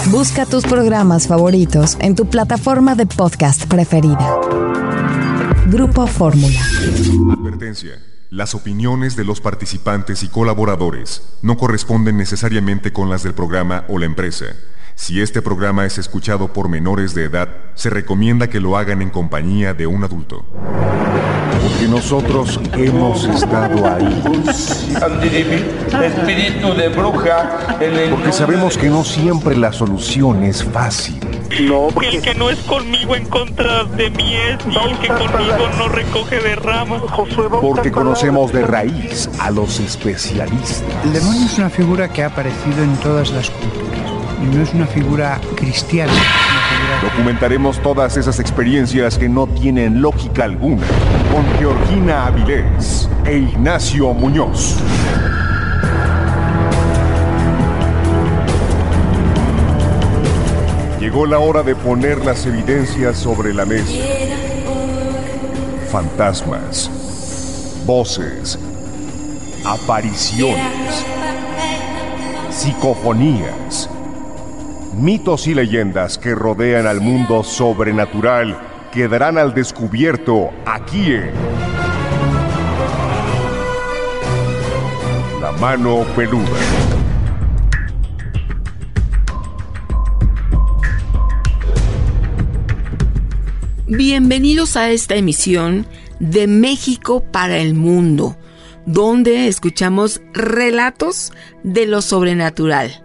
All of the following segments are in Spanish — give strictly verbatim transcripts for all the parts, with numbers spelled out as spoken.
Busca tus programas favoritos en tu plataforma de podcast preferida. Grupo Fórmula. Advertencia. Las opiniones de los participantes y colaboradores no corresponden necesariamente con las del programa o la empresa. Si este programa es escuchado por menores de edad, se recomienda que lo hagan en compañía de un adulto. Porque nosotros hemos estado ahí. Espíritu de bruja. Porque sabemos que no siempre la solución es fácil. No, porque... El que no es conmigo en contra de mí es, y el que conmigo no recoge de ramas. Porque conocemos de raíz a los especialistas. El demonio es una figura que ha aparecido en todas las culturas. Y no es una figura cristiana. Es una figura... Documentaremos todas esas experiencias que no tienen lógica alguna con Georgina Avilés e Ignacio Muñoz. Llegó la hora de poner las evidencias sobre la mesa. Fantasmas, voces, apariciones, psicofonías, mitos y leyendas que rodean al mundo sobrenatural quedarán al descubierto aquí en La Mano Peluda. Bienvenidos a esta emisión de México para el Mundo, donde escuchamos relatos de lo sobrenatural.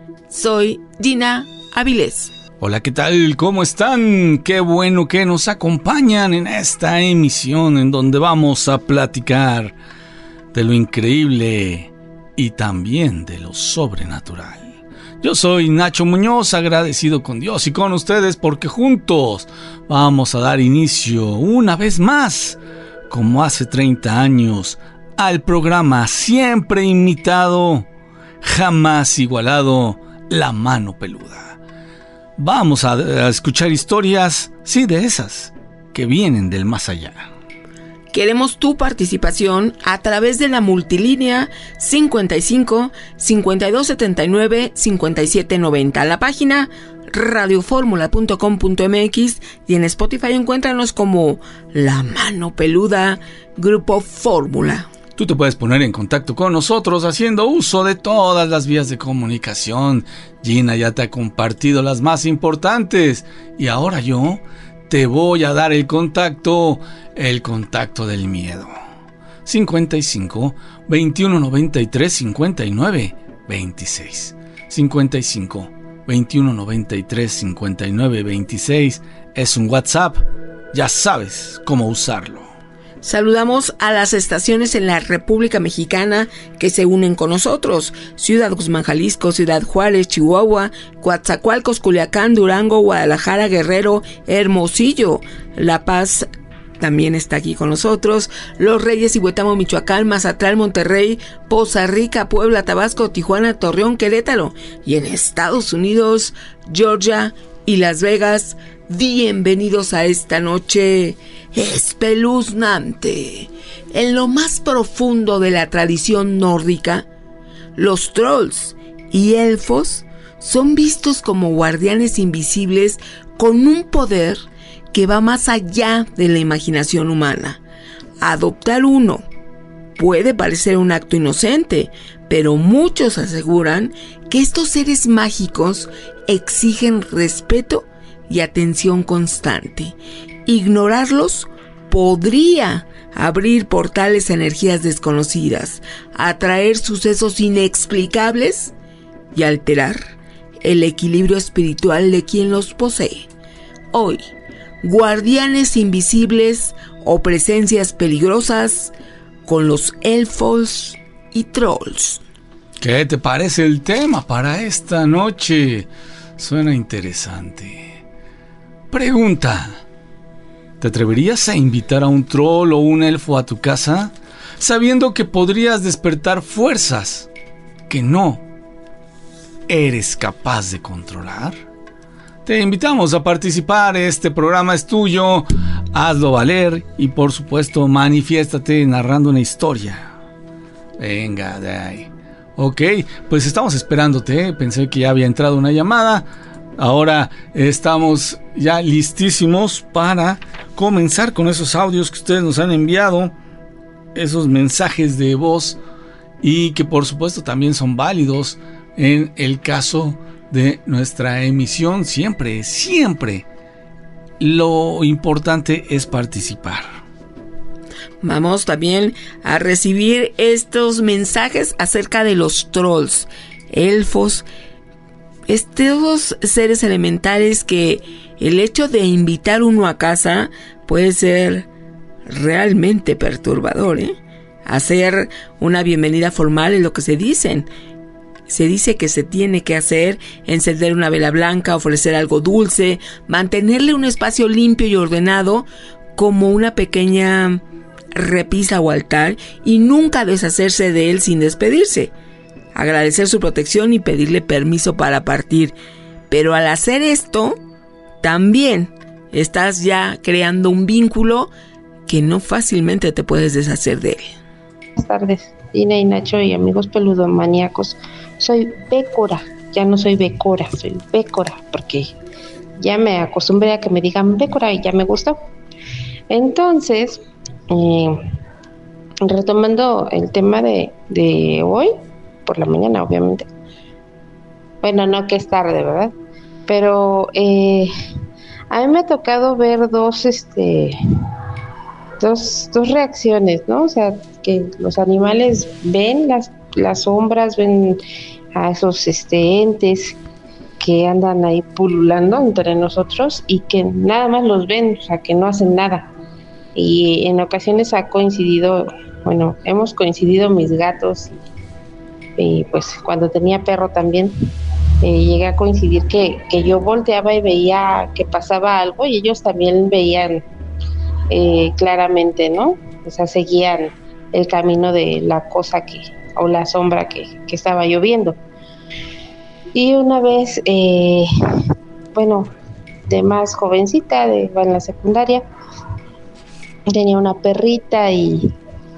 Soy Gina Avilés. Hola, ¿qué tal? ¿Cómo están? Qué bueno que nos acompañan en esta emisión en donde vamos a platicar de lo increíble y también de lo sobrenatural. Yo soy Nacho Muñoz, agradecido con Dios y con ustedes porque juntos vamos a dar inicio una vez más, como hace treinta años, al programa siempre imitado, jamás igualado, La Mano Peluda. Vamos a, a escuchar historias, sí, de esas, que vienen del más allá. Queremos tu participación a través de la multilínea cincuenta y cinco, cincuenta y dos setenta y nueve, cincuenta y siete noventa, la página radioformula punto com punto m x y en Spotify encuéntranos como La Mano Peluda, Grupo Fórmula. Tú te puedes poner en contacto con nosotros haciendo uso de todas las vías de comunicación. Gina ya te ha compartido las más importantes y ahora yo te voy a dar el contacto, el contacto del miedo. cincuenta y cinco, veintiuno noventa y tres, cincuenta y nueve, veintiséis. cincuenta y cinco, veintiuno noventa y tres, cincuenta y nueve, veintiséis es un WhatsApp. Ya sabes cómo usarlo. Saludamos a las estaciones en la República Mexicana que se unen con nosotros: Ciudad Guzmán, Jalisco, Ciudad Juárez, Chihuahua, Coatzacoalcos, Culiacán, Durango, Guadalajara, Guerrero, Hermosillo, La Paz también está aquí con nosotros, Los Reyes, Huetamo, Michoacán, Mazatlán, Monterrey, Poza Rica, Puebla, Tabasco, Tijuana, Torreón, Querétaro y en Estados Unidos, Georgia y Las Vegas. Bienvenidos a esta noche espeluznante. En lo más profundo de la tradición nórdica, los trolls y elfos son vistos como guardianes invisibles con un poder que va más allá de la imaginación humana. Adoptar uno puede parecer un acto inocente, pero muchos aseguran que estos seres mágicos exigen respeto y atención constante. Ignorarlos podría abrir portales a energías desconocidas, atraer sucesos inexplicables y alterar el equilibrio espiritual de quien los posee. Hoy, guardianes invisibles o presencias peligrosas con los elfos y trolls. ¿Qué te parece el tema para esta noche? Suena interesante. Pregunta: ¿te atreverías a invitar a un troll o un elfo a tu casa sabiendo que podrías despertar fuerzas que no eres capaz de controlar? Te invitamos a participar, este programa es tuyo, hazlo valer y por supuesto manifiéstate narrando una historia. Venga de ahí. Ok, pues estamos esperándote, pensé que ya había entrado una llamada. ahora estamos ya listísimos para comenzar con esos audios que ustedes nos han enviado, esos mensajes de voz, y que por supuesto también son válidos en el caso de nuestra emisión. Siempre, siempre lo importante es participar. Vamos también a recibir estos mensajes acerca de los trolls, elfos, estos seres elementales que el hecho de invitar uno a casa puede ser realmente perturbador, ¿eh? Hacer una bienvenida formal es lo que se dicen. Se dice que se tiene que hacer encender una vela blanca, ofrecer algo dulce, mantenerle un espacio limpio y ordenado como una pequeña repisa o altar, y nunca deshacerse de él sin despedirse. Agradecer su protección y pedirle permiso para partir. Pero al hacer esto, también estás ya creando un vínculo que no fácilmente te puedes deshacer de él. Buenas tardes, Dina y Nacho y amigos peludomaníacos. Soy Bécora, ya no soy Becora, soy Bécora, porque ya me acostumbré a que me digan Bécora y ya me gustó. Entonces, eh, retomando el tema de, de hoy, por la mañana, obviamente. Bueno, no que es tarde, ¿verdad? Pero eh, a mí me ha tocado ver dos, este, dos, dos reacciones, ¿no? O sea, que los animales ven las, las sombras, ven a esos este, entes que andan ahí pululando entre nosotros y que nada más los ven, o sea, que no hacen nada. Y en ocasiones ha coincidido, bueno, hemos coincidido mis gatos, y pues cuando tenía perro también, eh, llegué a coincidir que, que yo volteaba y veía que pasaba algo y ellos también veían eh, claramente, ¿no? O sea, seguían el camino de la cosa que, o la sombra que, que estaba yo viendo. Y una vez, eh, bueno, de más jovencita, de, en la secundaria, tenía una perrita y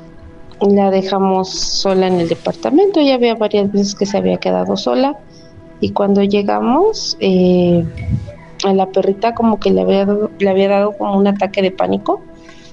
la dejamos sola en el departamento. Ya había varias veces que se había quedado sola, y cuando llegamos, eh, a la perrita como que le había dado, le había dado como un ataque de pánico,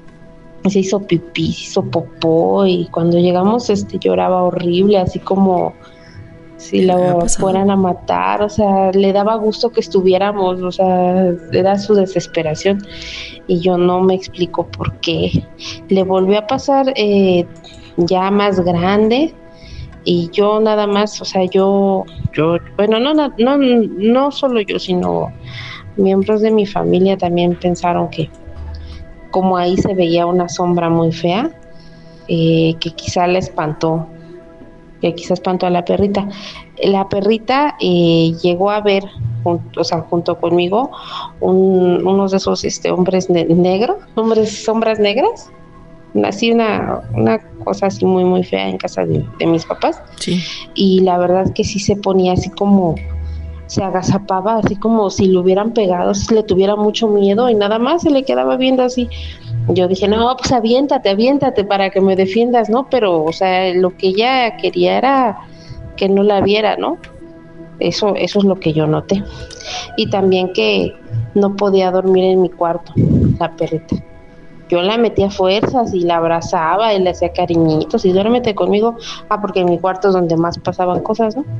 se hizo pipí, se hizo popó, y cuando llegamos este lloraba horrible, así como si la fueran a matar. O sea, le daba gusto que estuviéramos, o sea, era su desesperación, y yo no me explico por qué. Le volvió a pasar eh, ya más grande, y yo nada más, o sea, yo, yo, bueno, no, no, no, no solo yo, sino miembros de mi familia también pensaron que como ahí se veía una sombra muy fea, eh, que quizá la espantó, que quizá espantó a la perrita. La perrita eh, llegó a ver, junto, o sea, junto conmigo, un, unos de esos este, hombres ne- negros, hombres, sombras negras, así una, una cosa así muy muy fea en casa de, de mis papás. Sí. Y la verdad que sí se ponía así como, se agazapaba, así como si le hubieran pegado, si le tuviera mucho miedo, y nada más se le quedaba viendo así. Yo dije, no, pues aviéntate, aviéntate para que me defiendas, ¿no? Pero, o sea, lo que ella quería era que no la viera, ¿no? Eso, eso es lo que yo noté. Y también que no podía dormir en mi cuarto, la perrita. Yo la metía a fuerzas y la abrazaba y le hacía cariñitos y duérmete conmigo. Ah, porque en mi cuarto es donde más pasaban cosas, ¿no?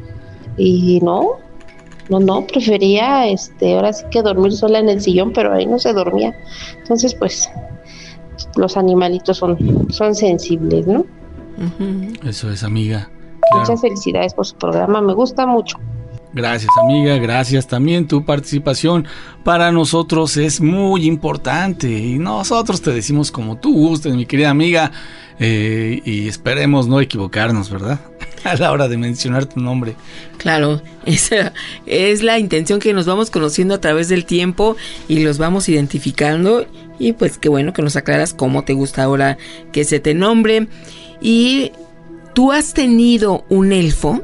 Y no, no, no, prefería, este, ahora sí que dormir sola en el sillón, pero ahí no se dormía. Entonces, pues, los animalitos son, son sensibles, ¿no? Uh-huh. Eso es, amiga. Muchas Claro. felicidades por su programa, me gusta mucho. Gracias, amiga, gracias también. Tu participación para nosotros es muy importante y nosotros te decimos como tú gustes, mi querida amiga, eh, y esperemos no equivocarnos, ¿verdad? A la hora de mencionar tu nombre. Claro, esa es la intención, que nos vamos conociendo a través del tiempo y los vamos identificando, y pues qué bueno que nos aclaras cómo te gusta ahora que se te nombre. Y tú has tenido un elfo,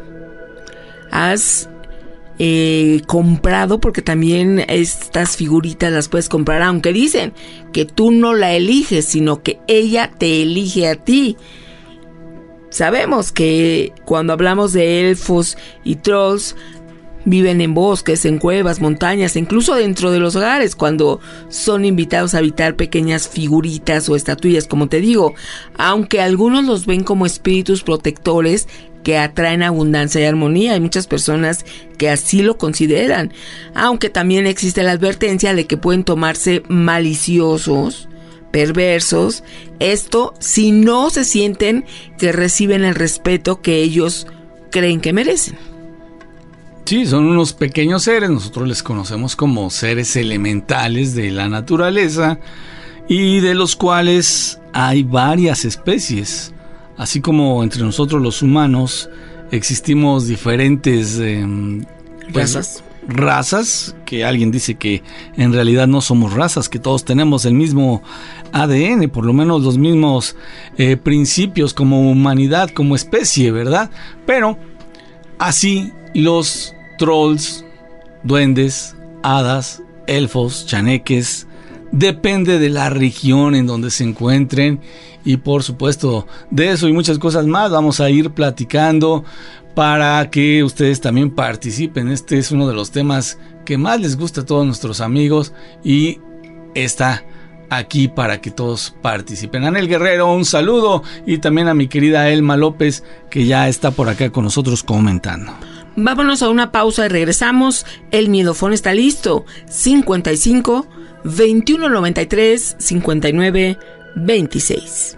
has eh, comprado, porque también estas figuritas las puedes comprar, aunque dicen que tú no la eliges, sino que ella te elige a ti. Sabemos que cuando hablamos de elfos y trolls, Viven en bosques, en cuevas, montañas, incluso dentro de los hogares cuando son invitados a habitar pequeñas figuritas o estatuillas, como te digo, aunque algunos los ven como espíritus protectores que atraen abundancia y armonía. Hay muchas personas que así lo consideran, aunque también existe la advertencia de que pueden tomarse maliciosos, perversos, esto si no se sienten que reciben el respeto que ellos creen que merecen. Sí, son unos pequeños seres, nosotros les conocemos como seres elementales de la naturaleza y de los cuales hay varias especies. Así como entre nosotros los humanos existimos diferentes eh, pues, razas. razas, que alguien dice que en realidad no somos razas, que todos tenemos el mismo A D N, por lo menos los mismos eh, principios como humanidad, como especie, ¿verdad? Pero así los trolls, duendes, hadas, elfos, chaneques, depende de la región en donde se encuentren. Y por supuesto, de eso y muchas cosas más vamos a ir platicando para que ustedes también participen. Este es uno de los temas que más les gusta a todos nuestros amigos y está aquí para que todos participen. Anel Guerrero, un saludo, y también a mi querida Elma López, que ya está por acá con nosotros comentando. Vámonos a una pausa y regresamos. El miedofón está listo. cincuenta y cinco, veintiuno noventa y tres, cincuenta y nueve, veintiséis.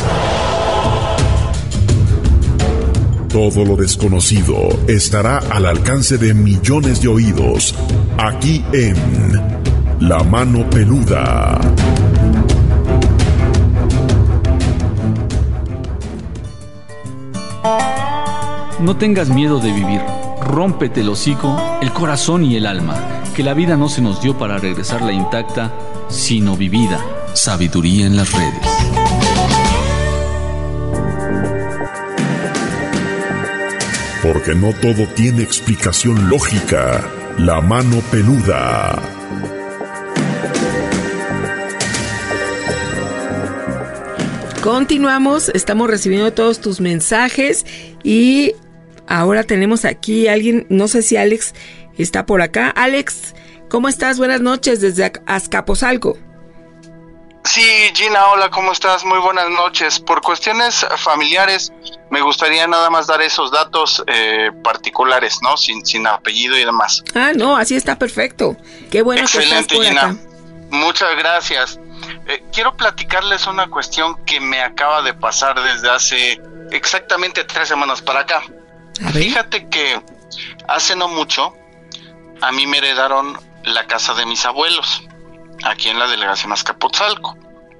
Todo lo desconocido estará al alcance de millones de oídos, aquí en La Mano Peluda. No tengas miedo de vivir. Rómpete el hocico, el corazón y el alma, que la vida no se nos dio para regresarla intacta, sino vivida. Sabiduría en las redes. Porque no todo tiene explicación lógica. La Mano Peluda. Continuamos, estamos recibiendo todos tus mensajes y ahora tenemos aquí a alguien, no sé si Alex está por acá. Alex, ¿cómo estás? Buenas noches desde Azcapotzalco. Sí, Gina, hola, ¿cómo estás? Muy buenas noches. Por cuestiones familiares, me gustaría nada más dar esos datos eh, particulares, ¿no? Sin, sin apellido y demás. Ah, no, así está perfecto. Qué bueno. Excelente, que estás por Gina. acá. Muchas gracias. Eh, quiero platicarles una cuestión que me acaba de pasar desde hace exactamente tres semanas para acá. Fíjate que hace no mucho a mí me heredaron la casa de mis abuelos, aquí en la delegación Azcapotzalco.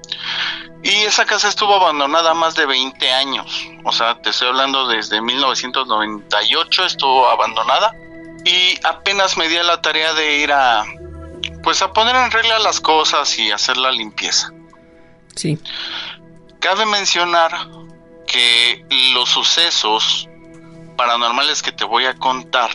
Y esa casa estuvo abandonada más de veinte años. O sea, te estoy hablando desde mil novecientos noventa y ocho estuvo abandonada. Y apenas me di a la tarea de ir a, pues a poner en regla las cosas y hacer la limpieza. Sí. Cabe mencionar que los sucesos paranormales que te voy a contar,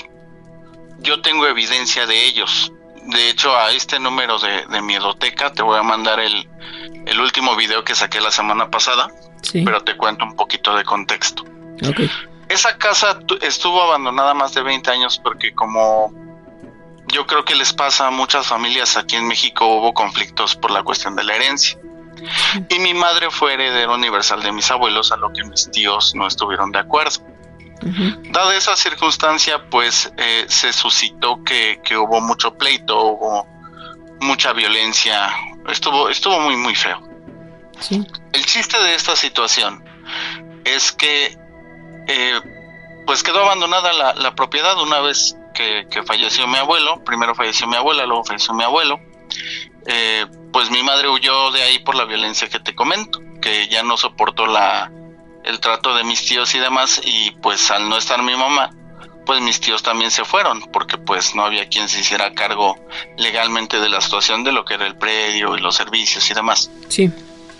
yo tengo evidencia de ellos. De hecho, a este número de, de Miedoteca te voy a mandar el, el último video que saqué la semana pasada, sí. Pero te cuento un poquito de contexto. Okay. Esa casa tu, estuvo abandonada más de veinte años porque, como yo creo que les pasa a muchas familias aquí en México, hubo conflictos por la cuestión de la herencia. Sí. Y mi madre fue heredera universal de mis abuelos, a lo que mis tíos no estuvieron de acuerdo. Uh-huh. Dada esa circunstancia, pues eh, se suscitó que, que hubo mucho pleito, hubo mucha violencia, estuvo, estuvo muy muy feo. Sí. El chiste de esta situación es que eh, pues quedó abandonada la, la propiedad una vez que, que falleció mi abuelo. Primero falleció mi abuela, luego falleció mi abuelo. Eh, pues mi madre huyó de ahí por la violencia que te comento, que ya no soportó la el trato de mis tíos y demás, y pues al no estar mi mamá, pues mis tíos también se fueron, porque pues no había quien se hiciera cargo legalmente de la situación de lo que era el predio y los servicios y demás. Sí.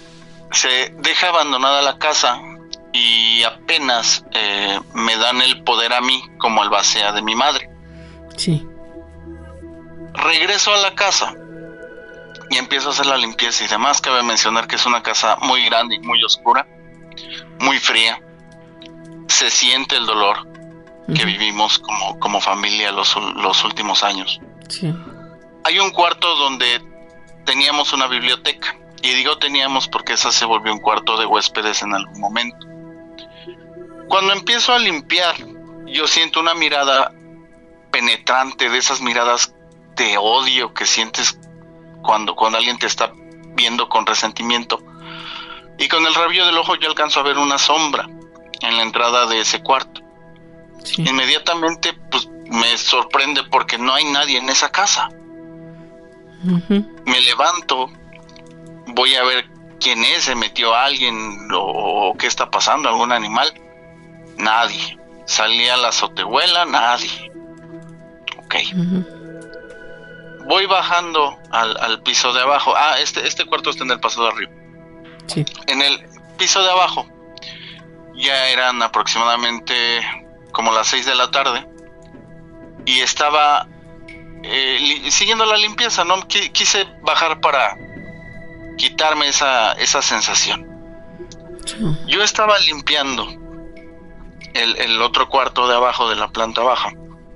Se deja abandonada la casa y apenas eh, me dan el poder a mí como albacea de mi madre. Sí. Regreso a la casa y empiezo a hacer la limpieza y demás. Cabe mencionar que es una casa muy grande y muy oscura, muy fría, se siente el dolor. que vivimos como, como familia los, los últimos años. Sí. Hay un cuarto donde teníamos una biblioteca, y digo teníamos porque esa se volvió un cuarto de huéspedes en algún momento. Cuando empiezo a limpiar, yo siento una mirada penetrante, de esas miradas de odio que sientes cuando, cuando alguien te está viendo con resentimiento. Y con el rabillo del ojo yo alcanzo a ver una sombra en la entrada de ese cuarto. Sí. Inmediatamente pues me sorprende porque no hay nadie en esa casa. Uh-huh. Me levanto, voy a ver quién es, se metió alguien o, o qué está pasando, algún animal. Nadie. Salí a la azotehuela, nadie. Ok. Uh-huh. Voy bajando al, al piso de abajo. Ah, este, este cuarto está en el paso de arriba. Sí. En el piso de abajo ya eran aproximadamente como las seis de la tarde y estaba eh, li- siguiendo la limpieza, ¿no? Qu- quise bajar para quitarme esa, esa sensación. Sí. Yo estaba limpiando el, el otro cuarto de abajo de la planta baja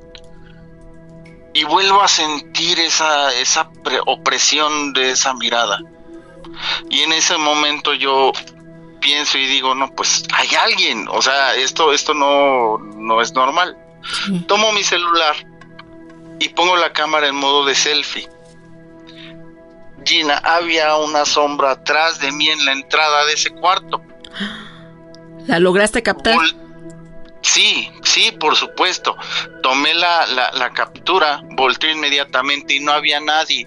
y vuelvo a sentir esa, esa pre- opresión de esa mirada. Y en ese momento yo pienso y digo, no, pues hay alguien, o sea, esto, esto no, no es normal. Sí. Tomo mi celular y pongo la cámara en modo de selfie. Gina, había una sombra atrás de mí en la entrada de ese cuarto. ¿La lograste captar? Vol- sí, sí, por supuesto. Tomé la, la, la captura, volteé inmediatamente y no había nadie.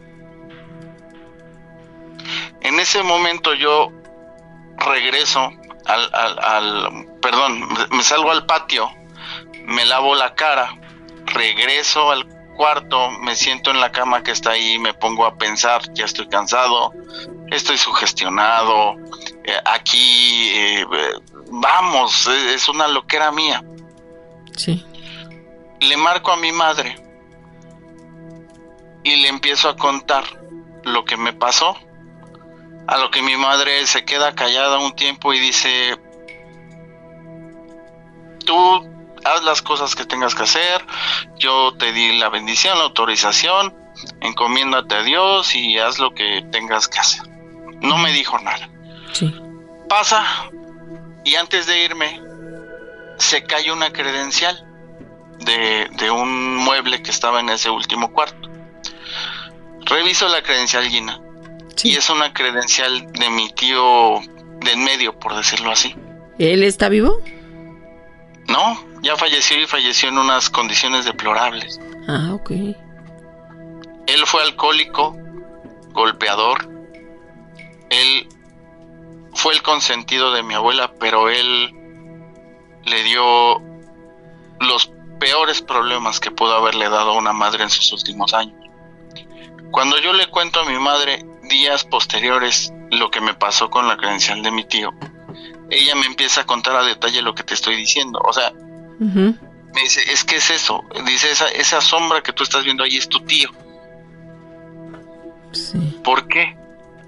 En ese momento yo regreso al, al, al, perdón, me salgo al patio, me lavo la cara, regreso al cuarto, me siento en la cama que está ahí, me pongo a pensar, ya estoy cansado, estoy sugestionado, eh, aquí, eh, vamos, es una loquera mía. Sí. Le marco a mi madre y le empiezo a contar lo que me pasó. A lo que mi madre se queda callada un tiempo y dice, tú haz las cosas que tengas que hacer, yo te di la bendición, la autorización, encomiéndate a Dios y haz lo que tengas que hacer. No me dijo nada. Sí. Pasa y antes de irme se cae una credencial de, de un mueble que estaba en ese último cuarto. Reviso la credencial, Gina. Sí. Y es una credencial de mi tío de en medio, por decirlo así. ¿Él está vivo? No, ya falleció y falleció en unas condiciones deplorables. Ah, ok. Él fue alcohólico, golpeador. Él fue el consentido de mi abuela, pero él le dio los peores problemas que pudo haberle dado a una madre en sus últimos años. Cuando yo le cuento a mi madre días posteriores lo que me pasó con la credencial de mi tío, ella me empieza a contar a detalle lo que te estoy diciendo. O sea, uh-huh. me dice, es que es eso. Dice, esa, esa sombra que tú estás viendo ahí es tu tío. Sí. ¿Por qué?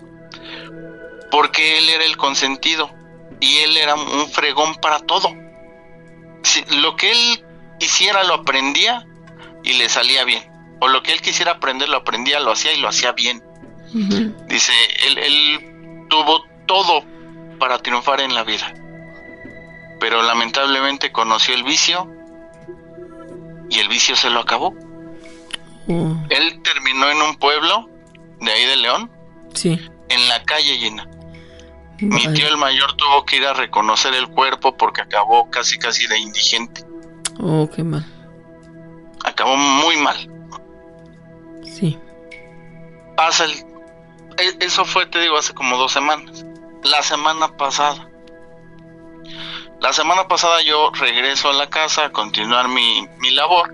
Porque él era el consentido y él era un fregón para todo. Si, lo que él hiciera lo aprendía y le salía bien. O lo que él quisiera aprender lo aprendía, lo hacía y lo hacía bien. Uh-huh. Dice, él, él tuvo todo para triunfar en la vida, pero lamentablemente conoció el vicio y el vicio se lo acabó. Uh. Él terminó en un pueblo de ahí de León, sí, en la calle Llena. Mi tío el mayor tuvo que ir a reconocer el cuerpo porque acabó casi casi de indigente. Oh, qué mal. Acabó muy mal. Sí. Pasa el... Eso fue, te digo, hace como dos semanas. La semana pasada. La semana pasada yo regreso a la casa a continuar mi, mi labor.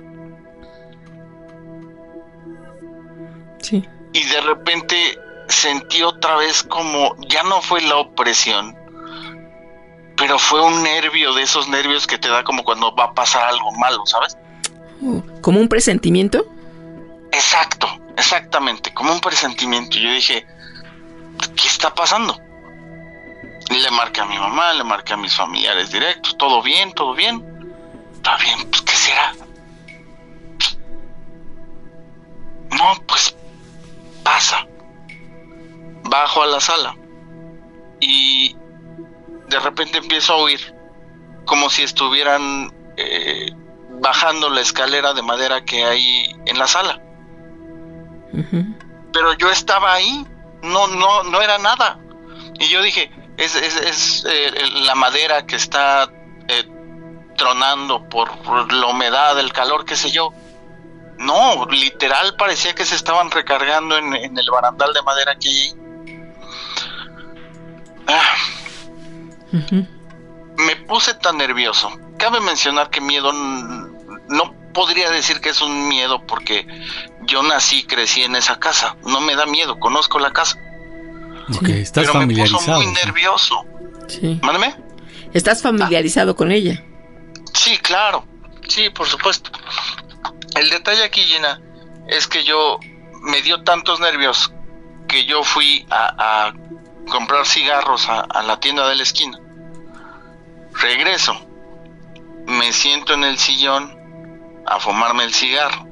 Sí. Y de repente sentí otra vez como, ya no fue la opresión, pero fue un nervio, de esos nervios que te da como cuando va a pasar algo malo, ¿sabes? ¿Como un presentimiento? Exacto, exactamente, como un presentimiento. Yo dije, ¿qué está pasando? Le marqué a mi mamá, le marqué a mis familiares directos, todo bien, todo bien. está bien, pues ¿qué será? No, pues pasa. Bajo a la sala y de repente empiezo a oír como si estuvieran eh, bajando la escalera de madera que hay en la sala. Uh-huh. Pero yo estaba ahí, no, no, no era nada. Y yo dije, es, es, es eh, la madera que está eh, tronando por, por la humedad, el calor, qué sé yo. No, literal parecía que se estaban recargando en, en el barandal de madera que hay ahí. Ah. Uh-huh. Me puse tan nervioso. Cabe mencionar que miedo n- no podría decir que es un miedo porque yo nací y crecí en esa casa. No me da miedo, conozco la casa. Ok, estás Pero familiarizado. me puso muy nervioso. Sí. Mándame. ¿Estás familiarizado ah. con ella? Sí, claro. Sí, por supuesto. El detalle aquí, Gina, es que yo me dio tantos nervios que yo fui a, a comprar cigarros a, a la tienda de la esquina. Regreso, me siento en el sillón a fumarme el cigarro.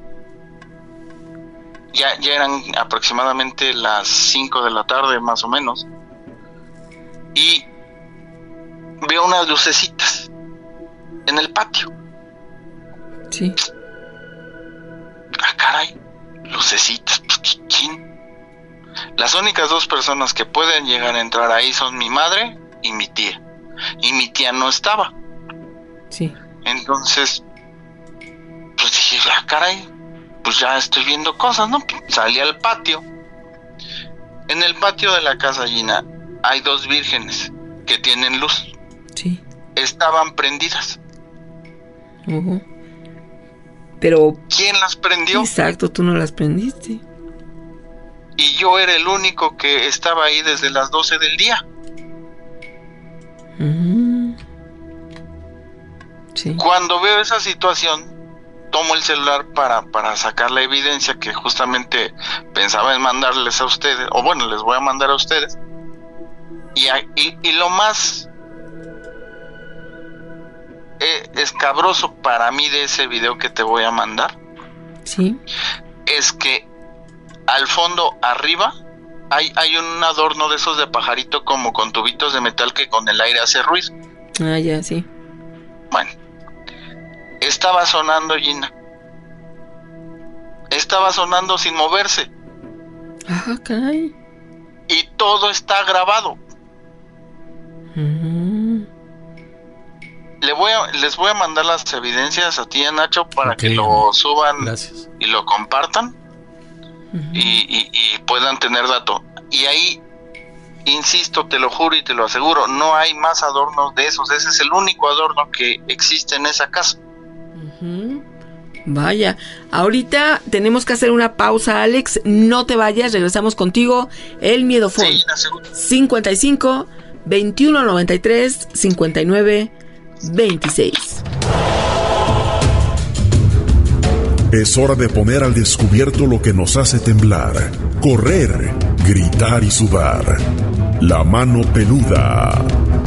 Ya, ya eran aproximadamente las cinco de la tarde, más o menos, y veo unas lucecitas en el patio. Sí. Ah, caray, lucecitas, pues, ¿quién? Las únicas dos personas que pueden llegar a entrar ahí son mi madre y mi tía. Y mi tía no estaba. Sí. Entonces, pues dije, ah, caray, pues ya estoy viendo cosas, ¿no? Salí al patio. En el patio de la casa, Gina, hay dos vírgenes que tienen luz. Sí. Estaban prendidas. Uh-huh. Pero... ¿quién las prendió? Exacto, tú no las prendiste. Y yo era el único que estaba ahí desde las doce del día. Uh-huh. Sí. Cuando veo esa situación, tomo el celular para, para sacar la evidencia que justamente pensaba en mandarles a ustedes, o bueno, les voy a mandar a ustedes. Y, y, y lo más eh, escabroso para mí de ese video que te voy a mandar, sí, es que al fondo, arriba, hay, hay un adorno de esos de pajarito como con tubitos de metal que con el aire hace ruido. Ah, ya, sí. Bueno, estaba sonando, Gina. Estaba sonando sin moverse. Ah, caray. Y todo está grabado. Uh-huh. Le voy a, les voy a mandar las evidencias a ti y a Nacho para okay, que lo suban. Gracias. Y lo compartan. Uh-huh. y, y, y puedan tener dato. Y ahí, insisto, te lo juro y te lo aseguro, no hay más adornos de esos. Ese es el único adorno que existe en esa casa. Uh-huh. Vaya, ahorita tenemos que hacer una pausa, Alex. No te vayas, regresamos contigo. El Miedofón. Sí, cincuenta y cinco, veintiuno noventa y tres, cincuenta y nueve, veintiséis. Es hora de poner al descubierto lo que nos hace temblar, correr, gritar y sudar. La mano peluda.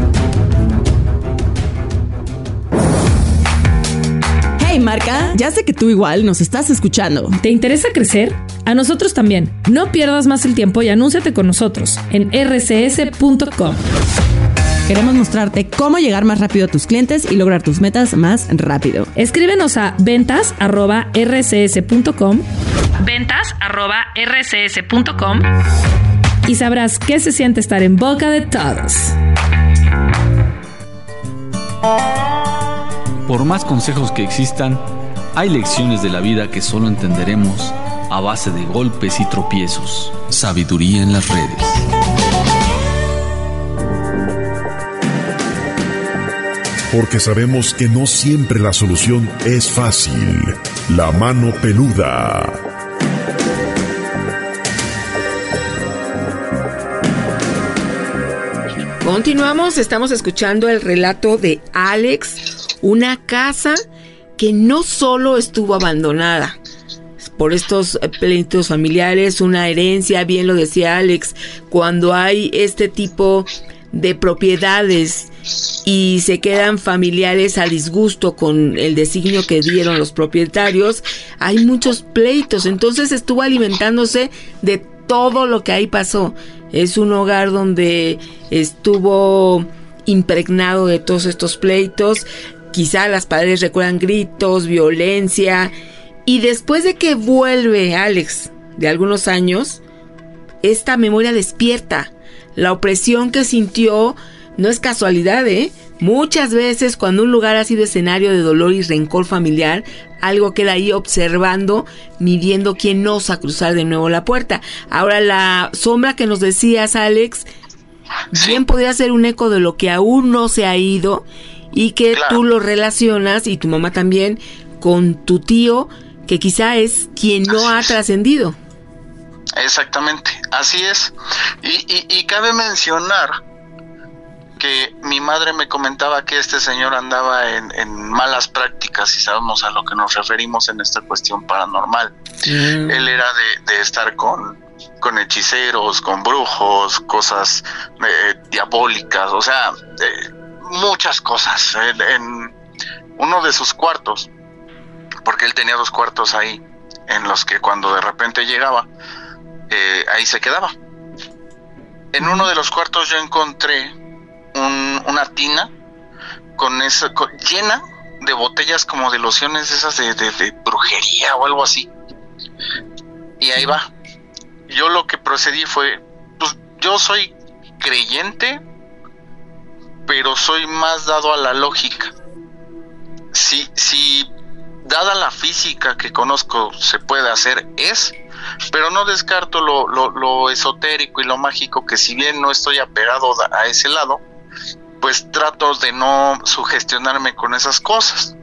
Hey Marca, ya sé que tú igual nos estás escuchando. ¿Te interesa crecer? A nosotros también. No pierdas más el tiempo y anúnciate con nosotros en erre ce ese punto com. Queremos mostrarte cómo llegar más rápido a tus clientes y lograr tus metas más rápido. Escríbenos a ventas arroba erre ce ese punto com, ventas arroba erre ce ese punto com, y sabrás qué se siente estar en boca de todos. Por más consejos que existan, hay lecciones de la vida que solo entenderemos a base de golpes y tropiezos. Sabiduría en las redes. Porque sabemos que no siempre la solución es fácil. La mano peluda. Continuamos, estamos escuchando el relato de Alex, una casa que no solo estuvo abandonada por estos pleitos familiares, una herencia, bien lo decía Alex, cuando hay este tipo de propiedades y se quedan familiares a disgusto con el designio que dieron los propietarios, hay muchos pleitos. Entonces estuvo alimentándose de todo lo que ahí pasó. Es un hogar donde estuvo impregnado de todos estos pleitos. Quizá las paredes recuerdan gritos, violencia. Y después de que vuelve Alex de algunos años, esta memoria despierta. La opresión que sintió no es casualidad, ¿eh? Muchas veces cuando un lugar ha sido escenario de dolor y rencor familiar, algo queda ahí observando, midiendo quién osa cruzar de nuevo la puerta. Ahora, la sombra que nos decías, Alex, bien podría ser un eco de lo que aún no se ha ido y que claro, tú lo relacionas, y tu mamá también, con tu tío, que quizá es quien no ha trascendido. Exactamente, así es. Y, y, y cabe mencionar que mi madre me comentaba que este señor andaba en, en malas prácticas, y sabemos a lo que nos referimos en esta cuestión paranormal. Mm. Él era de, de estar con, con hechiceros, con brujos, cosas eh, diabólicas, o sea, eh, muchas cosas. En, en uno de sus cuartos, porque él tenía dos cuartos ahí, en los que cuando de repente llegaba, eh, ahí se quedaba. En uno de los cuartos yo encontré un, una tina con esa, con, llena de botellas como de lociones esas de, de, de brujería o algo así. Y ahí va. Yo lo que procedí fue, pues yo soy creyente, pero soy más dado a la lógica. Si, si dada la física que conozco se puede hacer, es, pero no descarto lo, lo, lo esotérico y lo mágico, que si bien no estoy apegado a ese lado, pues trato de no sugestionarme con esas cosas.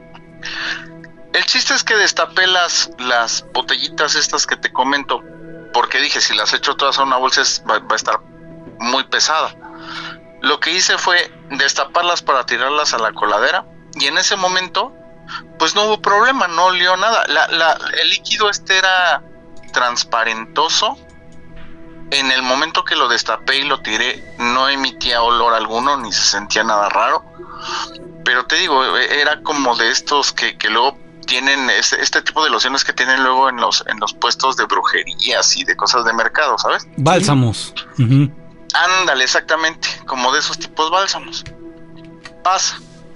El chiste es que destapé las, las botellitas estas que te comento, porque dije, si las echo todas a una bolsa va, va a estar muy pesada. Lo que hice fue destaparlas para tirarlas a la coladera, y en ese momento pues no hubo problema, no olió nada. La, la, el líquido este era transparentoso. En el momento que lo destapé y lo tiré, no emitía olor alguno, ni se sentía nada raro. Pero te digo, era como de estos que, que luego tienen este, este tipo de lociones que tienen luego en los en los puestos de brujerías y de cosas de mercado, ¿sabes? Bálsamos. Uh-huh. Ándale, exactamente, como de esos tipos bálsamos. Pasa.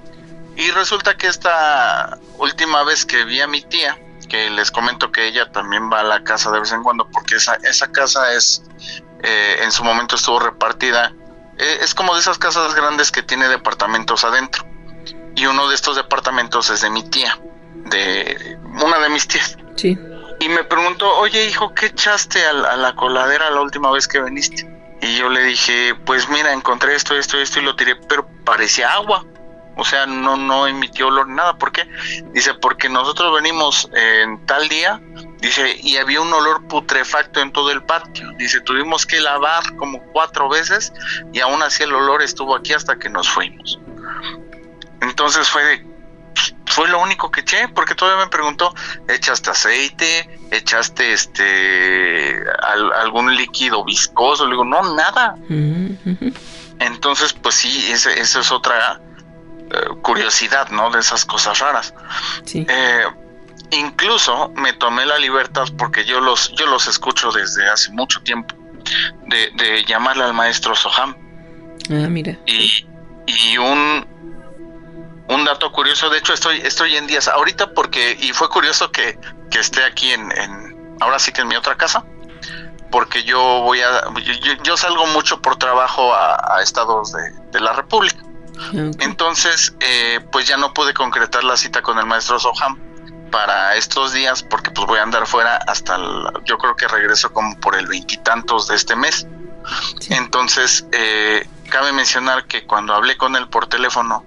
Y resulta que esta última vez que vi a mi tía, que les comento que ella también va a la casa de vez en cuando, porque esa, esa casa es, eh, en su momento estuvo repartida, eh, es como de esas casas grandes que tiene departamentos adentro. Y uno de estos departamentos es de mi tía, de una de mis tías. Sí. Y me preguntó, oye hijo, ¿qué echaste a la, a la coladera la última vez que viniste? Y yo le dije, pues mira, encontré esto, esto, esto, y lo tiré, pero parecía agua. O sea, no no emitió olor, nada. ¿Por qué? Dice, porque nosotros venimos en tal día, dice, y había un olor putrefacto en todo el patio. Dice, tuvimos que lavar como cuatro veces y aún así el olor estuvo aquí hasta que nos fuimos. Entonces fue de, fue lo único que eché, porque todavía me preguntó, ¿echaste aceite? ¿Echaste este al, algún líquido viscoso? Le digo, no, nada. Mm-hmm. Entonces, pues sí, esa ese es otra Uh, curiosidad, ¿no? De esas cosas raras. Sí. Eh, incluso me tomé la libertad, porque yo los yo los escucho desde hace mucho tiempo, de, de llamarle al maestro Soham. Ah, mira. Y, y un un dato curioso, de hecho estoy estoy en días ahorita, porque y fue curioso que, que esté aquí en, en ahora sí que en mi otra casa, porque yo voy a yo, yo salgo mucho por trabajo a, a estados de, de la República. Okay. Entonces, eh, pues ya no pude concretar la cita con el maestro Soham para estos días, porque pues voy a andar fuera hasta el, yo creo que regreso como por el veintitantos de este mes. Sí. Entonces, eh, cabe mencionar que cuando hablé con él por teléfono,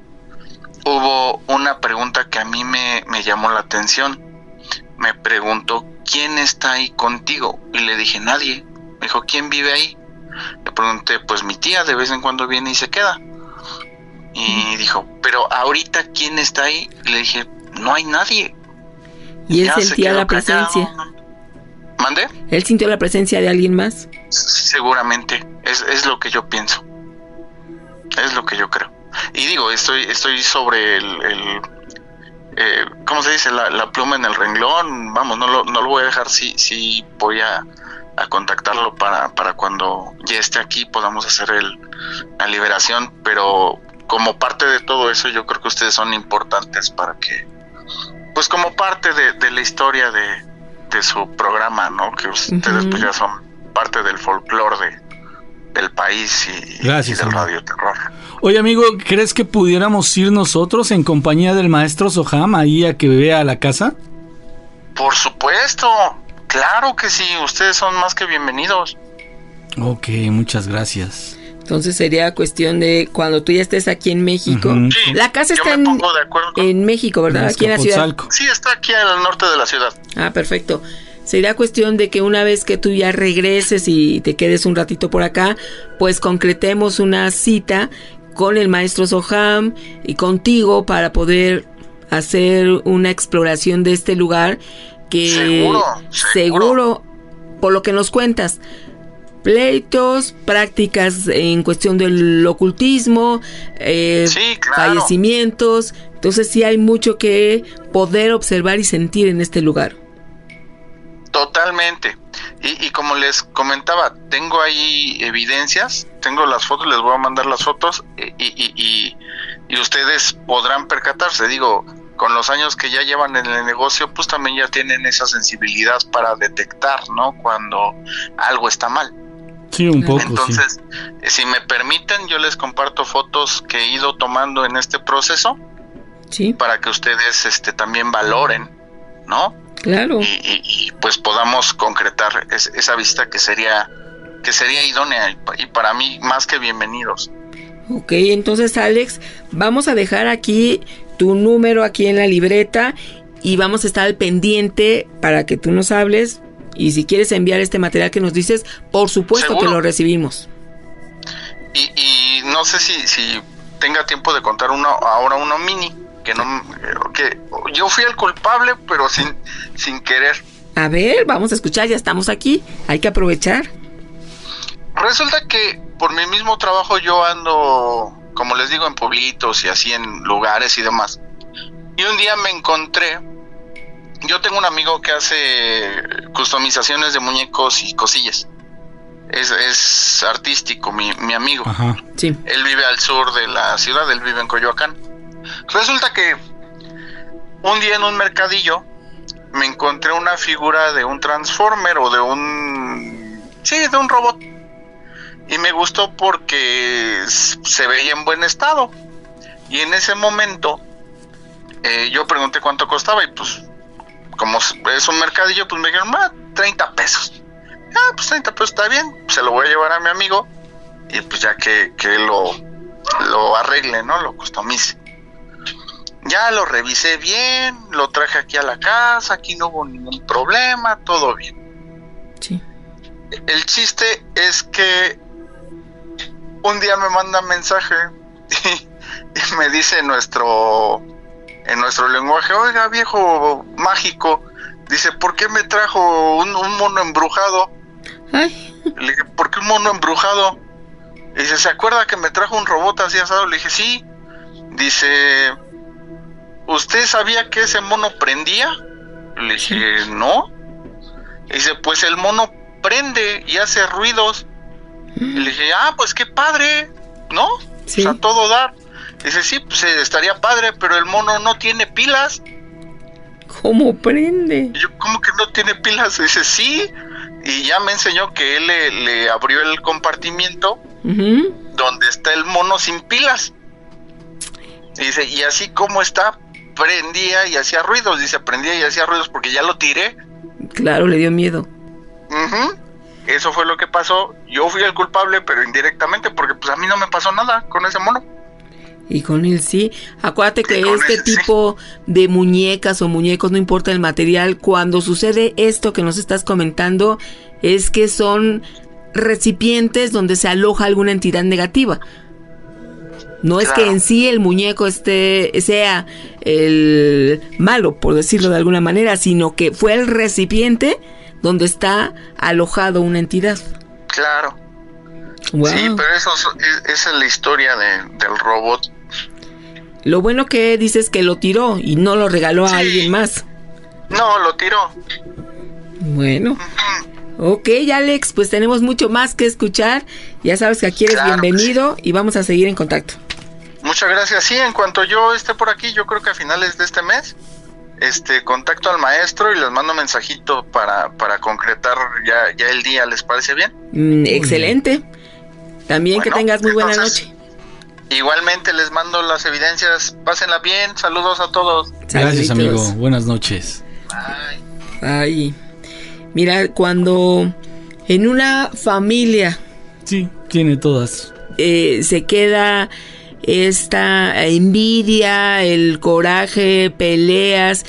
hubo una pregunta que a mí me, me llamó la atención. Me preguntó, ¿quién está ahí contigo? Y le dije, nadie. Me dijo, ¿quién vive ahí? Le pregunté, pues mi tía de vez en cuando viene y se queda. Y dijo, pero ahorita ¿quién está ahí? Y le dije, no hay nadie. Y él ya sentía la presencia. Callado. ¿Mande? ¿Él sintió la presencia de alguien más? Seguramente, es, es lo que yo pienso. Es lo que yo creo. Y digo, estoy estoy sobre el, el eh, ¿cómo se dice? La, la pluma en el renglón. Vamos, no lo, no lo voy a dejar. Sí, sí voy a, a contactarlo para, para cuando ya esté aquí podamos hacer el, la liberación. Pero como parte de todo eso, yo creo que ustedes son importantes para que, pues como parte de, de la historia de, de su programa, ¿no? Que ustedes uh-huh. pues ya son parte del folclore de del país y, Gracias, y del amigo. Radio Terror. Oye, amigo, ¿crees que pudiéramos ir nosotros en compañía del maestro Soham ahí a que vea la casa? Por supuesto, claro que sí, ustedes son más que bienvenidos. Ok, muchas gracias. Entonces sería cuestión de cuando tú ya estés aquí en México. Uh-huh. Sí, la casa está en, en, en México, ¿verdad? En aquí en la ciudad. Sí, está aquí al norte de la ciudad. Ah, perfecto. Sería cuestión de que una vez que tú ya regreses y te quedes un ratito por acá, pues concretemos una cita con el maestro Soham y contigo para poder hacer una exploración de este lugar que seguro, seguro, seguro por lo que nos cuentas, pleitos, prácticas en cuestión del ocultismo, eh, sí, claro. fallecimientos, entonces sí hay mucho que poder observar y sentir en este lugar. Totalmente. Y, y como les comentaba, tengo ahí evidencias, tengo las fotos, les voy a mandar las fotos y, y, y, y ustedes podrán percatarse. Digo, con los años que ya llevan en el negocio, pues también ya tienen esa sensibilidad para detectar, ¿no? Cuando algo está mal. Sí, un poco. Entonces, sí. si me permiten, yo les comparto fotos que he ido tomando en este proceso, sí, para que ustedes este también valoren, ¿no? Claro. Y, y, y pues podamos concretar es, esa visita que sería que sería idónea y, y para mí más que bienvenidos. Ok, entonces Alex, vamos a dejar aquí tu número aquí en la libreta y vamos a estar al pendiente para que tú nos hables y si quieres enviar este material que nos dices, por supuesto ¿Seguro? Que lo recibimos. Y, y no sé si, si tenga tiempo de contar uno ahora uno mini. Que no, que yo fui el culpable, pero sin, sin querer. A ver, vamos a escuchar, ya estamos aquí, hay que aprovechar. Resulta que por mi mismo trabajo yo ando, como les digo, en pueblitos y así en lugares y demás. Y un día me encontré, yo tengo un amigo que hace customizaciones de muñecos y cosillas. Es, es artístico, mi, mi amigo. Ajá. Sí. Él vive al sur de la ciudad, él vive en Coyoacán. Resulta que un día en un mercadillo me encontré una figura de un Transformer o de un... sí, de un robot. Y me gustó porque se veía en buen estado. Y en ese momento eh, yo pregunté cuánto costaba y pues como es un mercadillo pues me dijeron, ah, treinta pesos. Ah, pues treinta pesos está bien, se lo voy a llevar a mi amigo y pues ya que, que lo, lo arregle, ¿no? Lo customice. Ya lo revisé bien, lo traje aquí a la casa, aquí no hubo ningún problema, todo bien. Sí. El chiste es que un día me manda mensaje y, y me dice nuestro, en nuestro lenguaje, oiga viejo mágico, dice, ¿por qué me trajo un, un mono embrujado? Ay. Le dije, ¿por qué un mono embrujado? Y dice, ¿se acuerda que me trajo un robot así asado? Le dije, sí. Dice... ¿usted sabía que ese mono prendía? Le dije, no. Y dice, pues el mono prende y hace ruidos. Y le dije, ah, pues qué padre, ¿no? Sí. O sea, todo dar. Dice, sí, pues estaría padre, pero el mono no tiene pilas. ¿Cómo prende? Y yo, ¿cómo que no tiene pilas? Y dice, sí. Y ya me enseñó que él le, le abrió el compartimiento uh-huh. donde está el mono sin pilas. Y dice, y así como está, prendía y hacía ruidos. Dice, prendía y hacía ruidos porque ya lo tiré. Claro, le dio miedo. Uh-huh. Eso fue lo que pasó. Yo fui el culpable, pero indirectamente, porque pues a mí no me pasó nada con ese mono. Y con él sí. Acuérdate que y este tipo sí. de muñecas o muñecos, no importa el material, cuando sucede esto que nos estás comentando, es que son recipientes donde se aloja alguna entidad negativa. No claro. es que en sí el muñeco esté, sea el malo, por decirlo de alguna manera, sino que fue el recipiente donde está alojado una entidad. Claro. Wow. Sí, pero eso es, esa es la historia de, del robot. Lo bueno que dices que lo tiró y no lo regaló a sí. alguien más. No, lo tiró. Bueno. Uh-huh. Ok, Alex, pues tenemos mucho más que escuchar. Ya sabes que aquí eres claro bienvenido sí. y vamos a seguir en contacto. Muchas gracias. Sí, en cuanto yo esté por aquí, yo creo que a finales de este mes, este, contacto al maestro y les mando un mensajito para, para concretar ya, ya el día. ¿Les parece bien? Mm, excelente. También bueno, que tengas muy buena entonces, noche. Igualmente les mando las evidencias. Pásenla bien. Saludos a todos. Gracias, Saluditos. amigo. Buenas noches. Bye. Ay, mira, cuando en una familia... Sí, tiene todas. Eh, se queda esta envidia, el coraje, peleas.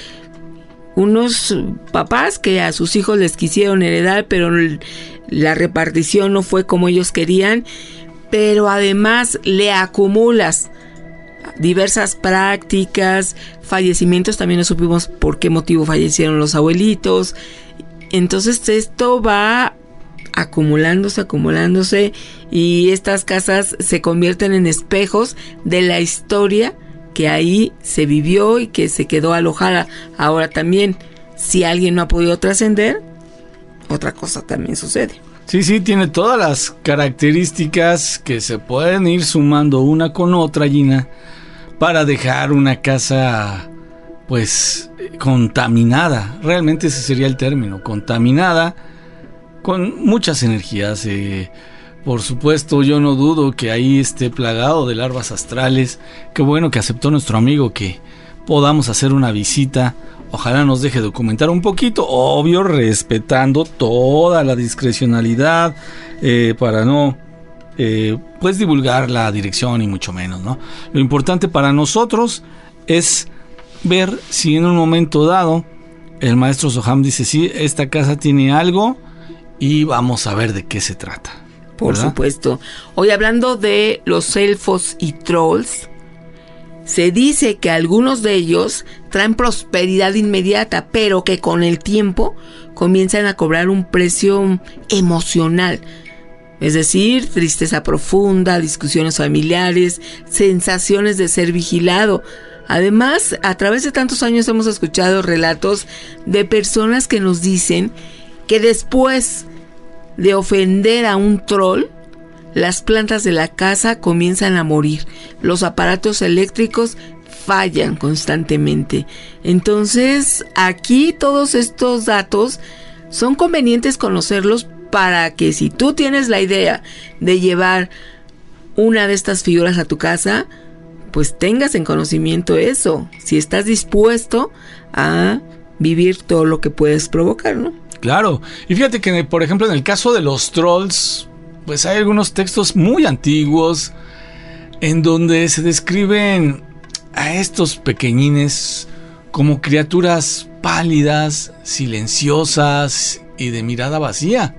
Unos papás que a sus hijos les quisieron heredar, pero la repartición no fue como ellos querían. Pero además le acumulas diversas prácticas, fallecimientos, también no supimos por qué motivo fallecieron los abuelitos. Entonces esto va acumulándose, acumulándose y estas casas se convierten en espejos de la historia que ahí se vivió y que se quedó alojada. Ahora también, si alguien no ha podido trascender, otra cosa también sucede. Sí, sí, tiene todas las características que se pueden ir sumando una con otra, Gina, para dejar una casa, pues, contaminada. Realmente ese sería el término, contaminada, con muchas energías. Eh, por supuesto, yo no dudo que ahí esté plagado de larvas astrales. Qué bueno que aceptó nuestro amigo que podamos hacer una visita. Ojalá nos deje documentar un poquito, obvio, respetando toda la discrecionalidad, eh, para no, eh, pues, divulgar la dirección y mucho menos, ¿no? Lo importante para nosotros es ver si en un momento dado el maestro Soham dice, sí, esta casa tiene algo y vamos a ver de qué se trata. Por ¿verdad? Supuesto. Hoy hablando de los elfos y trolls, se dice que algunos de ellos traen prosperidad inmediata, pero que con el tiempo comienzan a cobrar un precio emocional. Es decir, tristeza profunda, discusiones familiares, sensaciones de ser vigilado. Además, a través de tantos años hemos escuchado relatos de personas que nos dicen que después de ofender a un troll, las plantas de la casa comienzan a morir. Los aparatos eléctricos fallan constantemente. Entonces, aquí todos estos datos son convenientes conocerlos para que si tú tienes la idea de llevar una de estas figuras a tu casa, pues tengas en conocimiento eso. Si estás dispuesto a vivir todo lo que puedes provocar, ¿no? Claro. Y fíjate que, por ejemplo, en el caso de los trolls, pues hay algunos textos muy antiguos en donde se describen a estos pequeñines como criaturas pálidas, silenciosas y de mirada vacía.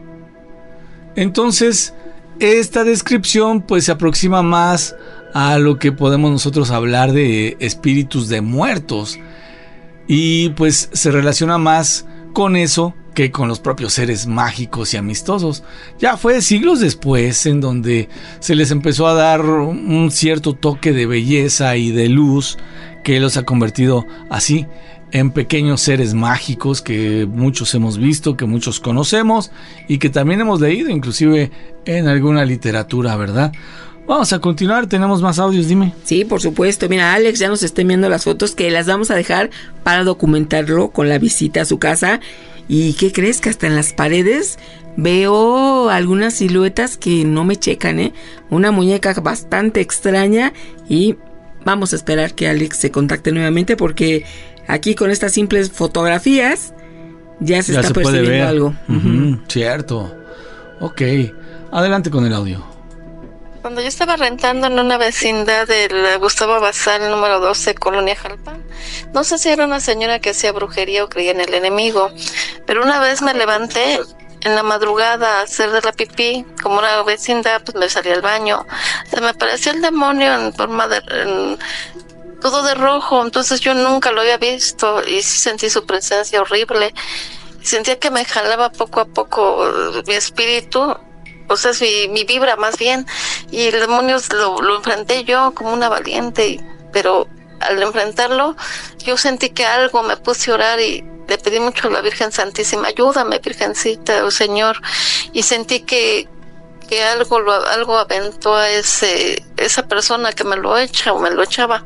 Entonces, esta descripción pues se aproxima más a lo que podemos nosotros hablar de espíritus de muertos y pues se relaciona más con eso que con los propios seres mágicos y amistosos. Ya fue siglos después en donde se les empezó a dar un cierto toque de belleza y de luz que los ha convertido así en pequeños seres mágicos que muchos hemos visto, que muchos conocemos y que también hemos leído inclusive en alguna literatura, ¿verdad? Vamos a continuar, tenemos más audios, dime. Sí, por supuesto. Mira, Alex ya nos está enviando las fotos que las vamos a dejar para documentarlo con la visita a su casa. ¿Y qué crees? Que hasta en las paredes veo algunas siluetas que no me checan, ¿eh? Una muñeca bastante extraña y vamos a esperar que Alex se contacte nuevamente porque aquí con estas simples fotografías ya se ya está se percibiendo puede ver algo. Uh-huh, uh-huh. Cierto. Ok, adelante con el audio. Cuando yo estaba rentando en una vecindad del Gustavo Basal, número doce, Colonia Jalpan, no sé si era una señora que hacía brujería o creía en el enemigo, pero una vez me levanté en la madrugada a hacer de la pipí, como una vecindad, pues me salí al baño, se me apareció el demonio en forma de... En, todo de rojo, entonces yo nunca lo había visto y sí sentí su presencia horrible, sentía que me jalaba poco a poco mi espíritu, pues es mi, mi vibra más bien, y el demonio lo, lo enfrenté yo como una valiente, pero al enfrentarlo yo sentí que algo, me puse a orar y le pedí mucho a la Virgen Santísima, ayúdame Virgencita, oh Señor, y sentí que que algo lo, algo aventó a ese esa persona que me lo echa o me lo echaba,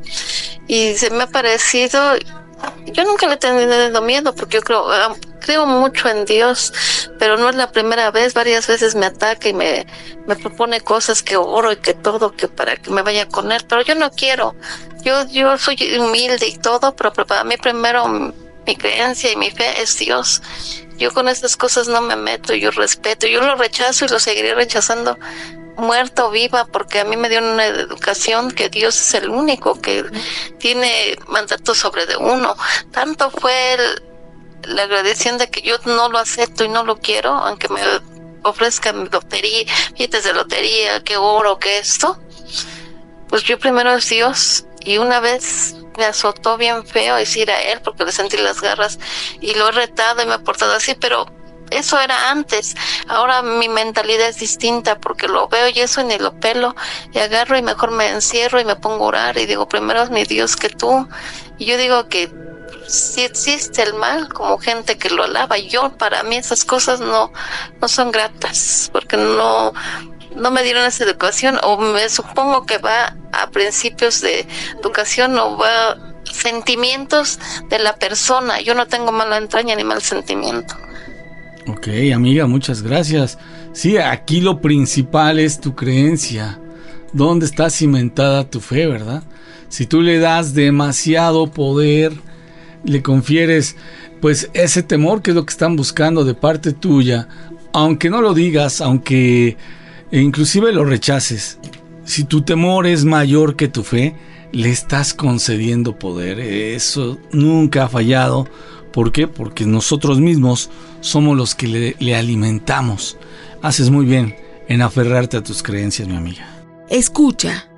y se me ha parecido. Yo nunca le he tenido miedo porque yo creo creo mucho en Dios, pero no es la primera vez, varias veces me ataca y me, me propone cosas que oro y que todo, que para que me vaya con él, pero yo no quiero. Yo yo soy humilde y todo, pero para mí primero mi creencia y mi fe es Dios. Yo con estas cosas no me meto, yo respeto, yo lo rechazo y lo seguiré rechazando muerta o viva, porque a mí me dio una educación que Dios es el único que tiene mandato sobre de uno. Tanto fue el, la agradección de que yo no lo acepto y no lo quiero, aunque me ofrezcan lotería, billetes de lotería, que oro, que esto, pues yo primero es Dios. Y una vez me azotó bien feo decir a él porque le sentí las garras y lo he retado y me he portado así, pero eso era antes. Ahora mi mentalidad es distinta porque lo veo y eso ni lo pelo y agarro y mejor me encierro y me pongo a orar y digo, primero es mi Dios que tú. Y yo digo que si existe el mal como gente que lo alaba, yo para mí esas cosas no, no son gratas porque no... no me dieron esa educación, o me supongo que va a principios de educación o va a sentimientos de la persona. Yo no tengo mala entraña ni mal sentimiento. Ok, amiga, muchas gracias. Sí, aquí lo principal es tu creencia. ¿Dónde está cimentada tu fe, verdad? Si tú le das demasiado poder, le confieres pues ese temor que es lo que están buscando de parte tuya, aunque no lo digas, aunque e inclusive lo rechaces, si tu temor es mayor que tu fe, le estás concediendo poder. Eso nunca ha fallado. ¿Por qué? Porque nosotros mismos somos los que le, le alimentamos. Haces muy bien en aferrarte a tus creencias, mi amiga. Escucha,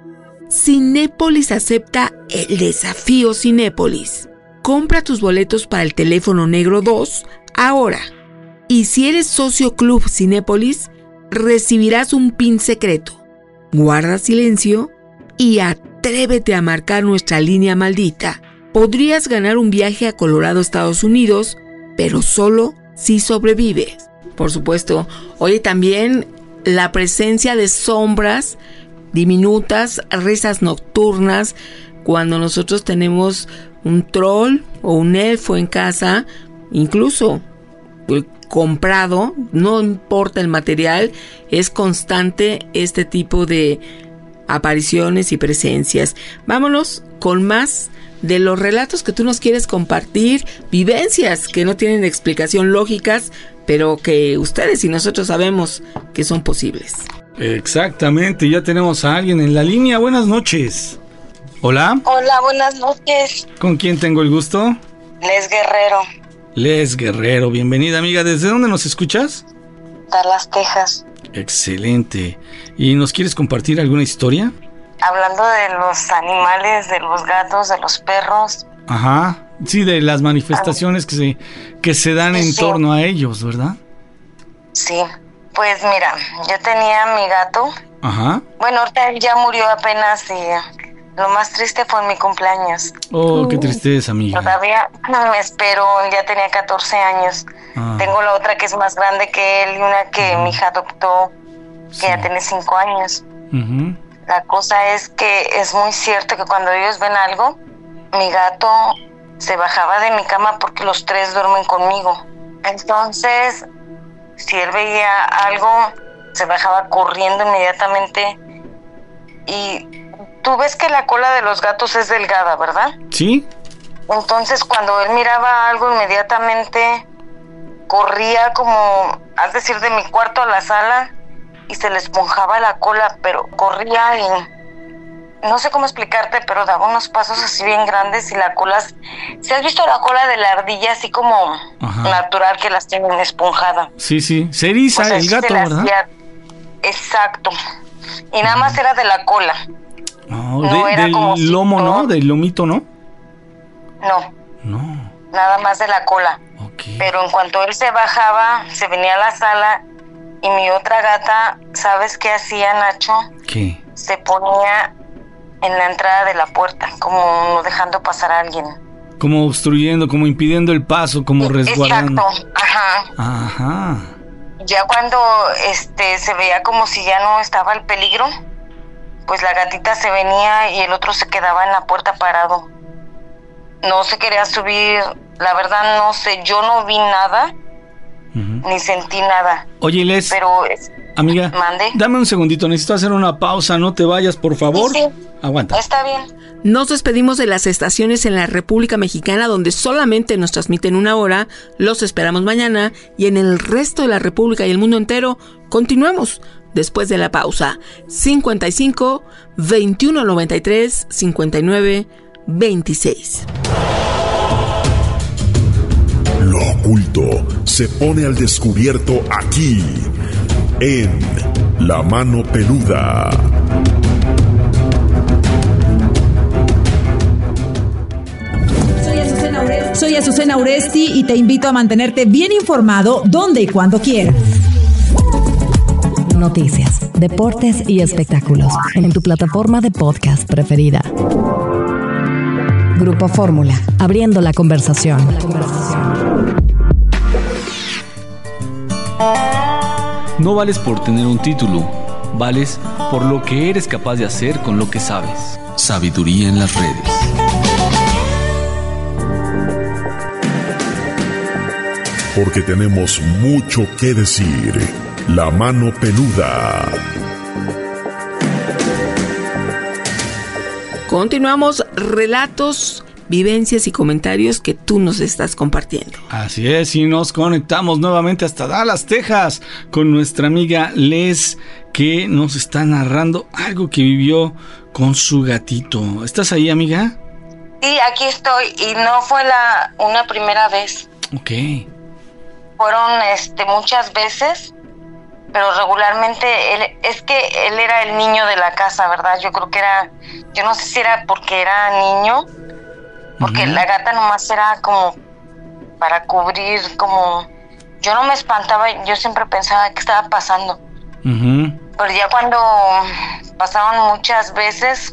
Cinépolis acepta el desafío Cinépolis. Compra tus boletos para el teléfono negro dos ahora. Y si eres socio Club Cinépolis, recibirás un pin secreto. Guarda silencio y atrévete a marcar nuestra línea maldita. Podrías ganar un viaje a Colorado, Estados Unidos, pero solo si sobrevives. Por supuesto, oye, también la presencia de sombras diminutas, risas nocturnas, cuando nosotros tenemos un troll o un elfo en casa, incluso comprado, no importa el material, es constante este tipo de apariciones y presencias. Vámonos con más de los relatos que tú nos quieres compartir, vivencias que no tienen explicación lógicas, pero que ustedes y nosotros sabemos que son posibles. Exactamente, ya tenemos a alguien en la línea. Buenas noches. Hola. Hola, buenas noches. ¿Con quién tengo el gusto? Les Guerrero. Les Guerrero, bienvenida, amiga. ¿Desde dónde nos escuchas? Dallas, Texas. Excelente. ¿Y nos quieres compartir alguna historia? Hablando de los animales, de los gatos, de los perros. Ajá, sí, de las manifestaciones que se, que se dan en sí. torno a ellos, ¿verdad? Sí, pues mira, yo tenía a mi gato. Ajá. Bueno, ahorita él ya murió apenas y... lo más triste fue en mi cumpleaños. Oh, qué tristeza, amiga. Todavía me espero, ya tenía catorce años. Ah. Tengo la otra que es más grande que él y una que uh-huh. mi hija adoptó, que sí. ya tiene cinco años. Uh-huh. La cosa es que es muy cierto que cuando ellos ven algo, mi gato se bajaba de mi cama porque los tres duermen conmigo. Entonces, si él veía algo, se bajaba corriendo inmediatamente y... tú ves que la cola de los gatos es delgada, ¿verdad? Sí. Entonces, cuando él miraba algo, inmediatamente corría como, al decir, de mi cuarto a la sala y se le esponjaba la cola, pero corría y no sé cómo explicarte, pero daba unos pasos así bien grandes y la cola... ¿Si has visto la cola de la ardilla así como Ajá. natural que las tienen esponjada? Sí, sí. Se eriza pues el gato, ¿verdad? Hacía... Exacto. Y nada más era de la cola. Oh, no de, del lomo, si ¿no? Del lomito, ¿no? No. No. Nada más de la cola. Okay. Pero en cuanto él se bajaba, se venía a la sala y mi otra gata, ¿sabes qué hacía, Nacho? ¿Qué? Se ponía en la entrada de la puerta, como no dejando pasar a alguien. Como obstruyendo, como impidiendo el paso, como resguardando. Exacto, ajá. Ajá. Ya cuando este se veía como si ya no estaba el peligro, pues la gatita se venía y el otro se quedaba en la puerta parado. No se quería subir, la verdad no sé, yo no vi nada, uh-huh. ni sentí nada. Oye, Les, pero es, amiga, ¿mande? Dame un segundito, necesito hacer una pausa, no te vayas, por favor. Sí, sí. Aguanta. Está bien. Nos despedimos de las estaciones en la República Mexicana, donde solamente nos transmiten una hora. Los esperamos mañana, y en el resto de la República y el mundo entero continuamos después de la pausa. cincuenta y cinco, veintiuno noventa y tres, cincuenta y nueve, veintiséis. Lo oculto se pone al descubierto aquí, en La Mano Peluda. Soy Azucena Uresti y te invito a mantenerte bien informado donde y cuando quieras. Noticias, deportes y espectáculos en tu plataforma de podcast preferida. Grupo Fórmula, abriendo la conversación. La conversación. No vales por tener un título, vales por lo que eres capaz de hacer con lo que sabes. Sabiduría en las redes. Porque tenemos mucho que decir. La Mano Peluda. Continuamos, relatos, vivencias y comentarios que tú nos estás compartiendo. Así es, y nos conectamos nuevamente hasta Dallas, Texas, con nuestra amiga Les, que nos está narrando algo que vivió con su gatito. ¿Estás ahí, amiga? Sí, aquí estoy, y no fue la una primera vez. Ok. Fueron este muchas veces, pero regularmente él, es que él era el niño de la casa, ¿verdad? Yo creo que era, yo no sé si era porque era niño, porque uh-huh. la gata nomás era como para cubrir, como, yo no me espantaba, yo siempre pensaba qué estaba pasando. Uh-huh. Pero ya cuando pasaron muchas veces,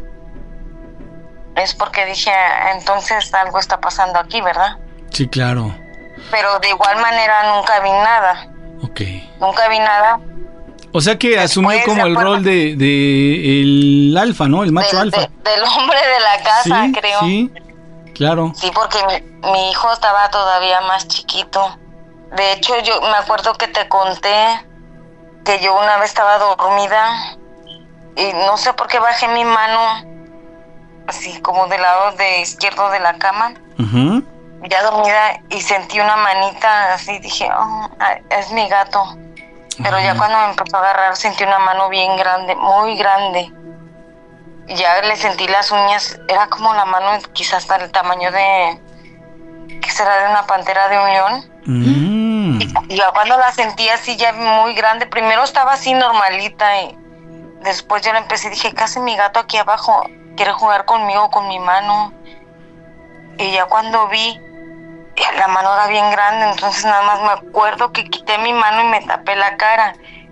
es porque dije, entonces algo está pasando aquí, ¿verdad? Sí, claro. Pero de igual manera nunca vi nada. Ok. Nunca vi nada. O sea que Después, asumió como el rol de, de el alfa, ¿no? El macho de, alfa. De, del hombre de la casa, sí, creo. Sí, claro. Sí, porque mi, mi hijo estaba todavía más chiquito. De hecho, yo me acuerdo que te conté que yo una vez estaba dormida y no sé por qué bajé mi mano así como del lado de izquierdo de la cama. Uh-huh. Ya dormida, y sentí una manita así, dije, oh, es mi gato. Pero uh-huh. ya cuando me empezó a agarrar sentí una mano bien grande, muy grande. Y ya le sentí las uñas, era como la mano quizás hasta el tamaño de, ¿qué será? De una pantera, de un león. Mm. Y, y ya cuando la sentí así ya muy grande, primero estaba así normalita y después yo la empecé y dije, ¿qué hace mi gato aquí abajo? ¿Quiere jugar conmigo, con mi mano? Y ya cuando vi, la mano era bien grande, entonces nada más me acuerdo que quité mi mano y me tapé la cara.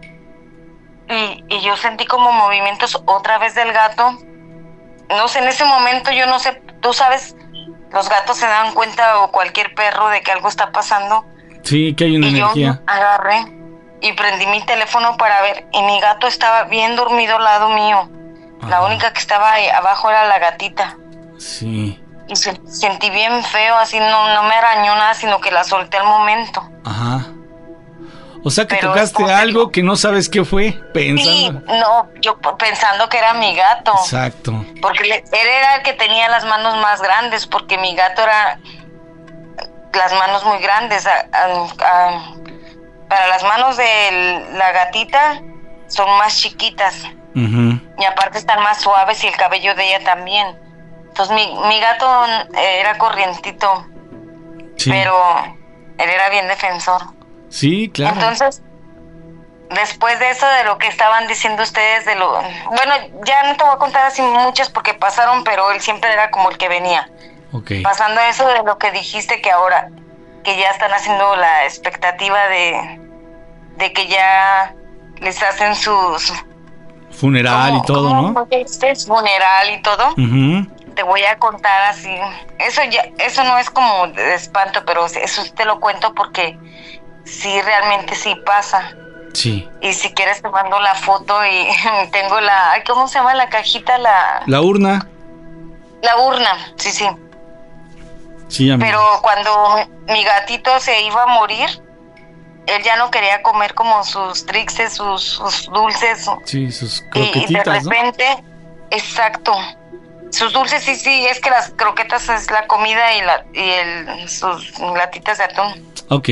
Y, y yo sentí como movimientos otra vez del gato. No sé, en ese momento yo no sé, tú sabes, los gatos se dan cuenta, o cualquier perro, de que algo está pasando. Sí, que hay una y energía. Yo agarré y prendí mi teléfono para ver, y mi gato estaba bien dormido al lado mío. Ajá. La única que estaba ahí abajo era la gatita. Sí. Y se, sentí bien feo, así no, no me arañó nada, sino que la solté al momento. Ajá. O sea que Pero tocaste algo que no sabes qué fue, pensando. Sí, no, yo pensando que era mi gato. Exacto. Porque le, él era el que tenía las manos más grandes, porque mi gato era las manos muy grandes. A, a, a, para las manos de la gatita son más chiquitas. Uh-huh. Y aparte están más suaves, y el cabello de ella también. Entonces mi, mi gato era corrientito, sí. Pero él era bien defensor. Sí, claro. Entonces, después de eso, de lo que estaban diciendo ustedes, de lo, bueno, ya no te voy a contar así muchas porque pasaron, pero él siempre era como el que venía. Okay. Pasando eso de lo que dijiste, que ahora, que ya están haciendo la expectativa de, de que ya les hacen sus... Funeral ¿cómo, y todo, cómo, ¿no? Es funeral y todo. Uh-huh. Te voy a contar así. Eso ya, eso no es como de espanto, pero eso te lo cuento porque sí, realmente sí pasa. Sí. Y si quieres te mando la foto y tengo la... ¿Cómo se llama la cajita? La, la urna. La urna, sí, sí. Sí, amiga. Pero cuando mi gatito se iba a morir, él ya no quería comer como sus trixes, sus, sus dulces. Sí, sus croquetitas, y de repente, ¿no? Exacto. Sus dulces, sí, sí, es que las croquetas es la comida y, la, y el, sus latitas de atún. Ok.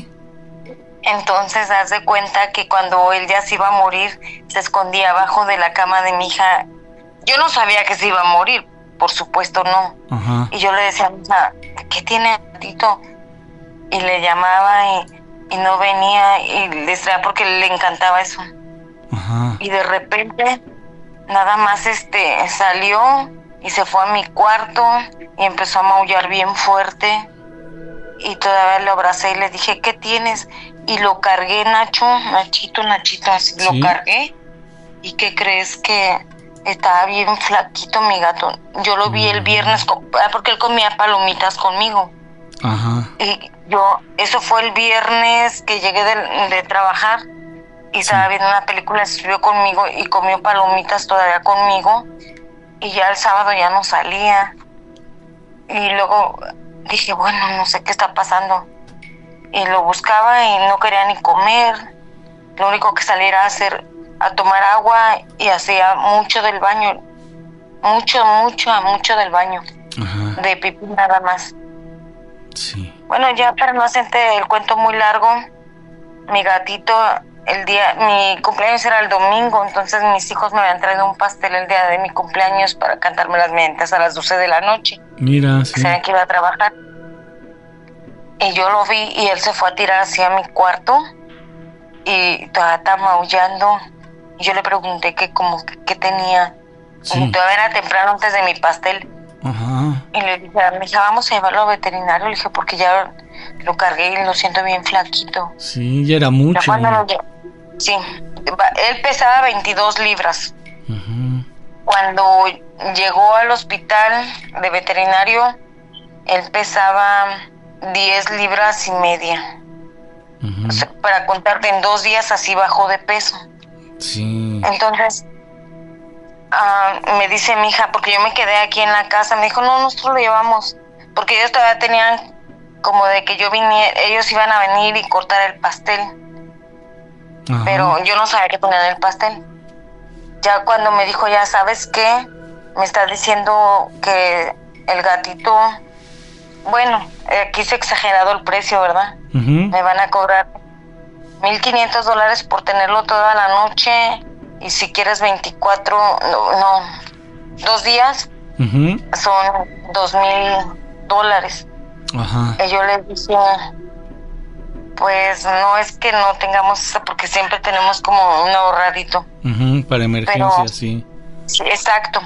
Entonces, haz de cuenta que cuando él ya se iba a morir, se escondía abajo de la cama de mi hija. Yo no sabía que se iba a morir, por supuesto no. Ajá. Y yo le decía a mi hija, ¿qué tiene gatito? Y le llamaba y, y no venía, y le decía porque le encantaba eso. Ajá. Y de repente, nada más este salió y se fue a mi cuarto y empezó a maullar bien fuerte. Y todavía lo abracé y le dije, ¿qué tienes? Y lo cargué, Nacho, Nachito, Nachito, así ¿sí? Lo cargué. ¿Y qué crees? Que estaba bien flaquito mi gato. Yo lo vi el viernes, porque él comía palomitas conmigo. Ajá. Y yo, eso fue el viernes que llegué de, de trabajar y sí. Estaba viendo una película, se subió conmigo y comió palomitas todavía conmigo. Y ya el sábado ya no salía. Y luego dije, bueno, no sé qué está pasando. Y lo buscaba y no quería ni comer. Lo único que salía era a hacer, a tomar agua y hacía mucho del baño. Mucho, mucho, mucho del baño. Ajá. De pipí nada más. Sí. Bueno, ya para no hacerte el cuento muy largo, mi gatito, el día, mi cumpleaños era el domingo, entonces mis hijos me habían traído un pastel el día de mi cumpleaños para cantarme las mentes a las doce de la noche. Mira, sí. Sabían que iba a trabajar. Y yo lo vi y él se fue a tirar hacia mi cuarto y todavía estaba maullando. Y yo le pregunté que como que, que tenía. Sí. Y todavía era temprano antes de mi pastel. Ajá. Y le dije a mi hija, vamos a llevarlo al veterinario. Le dije, porque ya lo cargué y lo siento bien flaquito. Sí, ya era mucho. Ya lo... Sí, él pesaba veintidós libras. Uh-huh. Cuando llegó al hospital de veterinario, él pesaba diez libras y media. Uh-huh. O sea, para contarte, en dos días así bajó de peso. Sí. Entonces, uh, me dice mi hija, porque yo me quedé aquí en la casa, me dijo, no, nosotros lo llevamos, porque ellos todavía tenían como de que yo viniera, ellos iban a venir y cortar el pastel. Ajá. Pero yo no sabía que ponían el pastel. Ya cuando me dijo, ya sabes qué, me está diciendo que el gatito, bueno, aquí se ha exagerado el precio, ¿verdad? Uh-huh. Me van a cobrar mil quinientos dólares por tenerlo toda la noche, y si quieres veinticuatro, no, no dos días, uh-huh. son dos mil dólares. Ajá. Y yo le dije, pues no es que no tengamos eso, porque siempre tenemos como un ahorradito. Uh-huh, para emergencias, sí. Sí, exacto.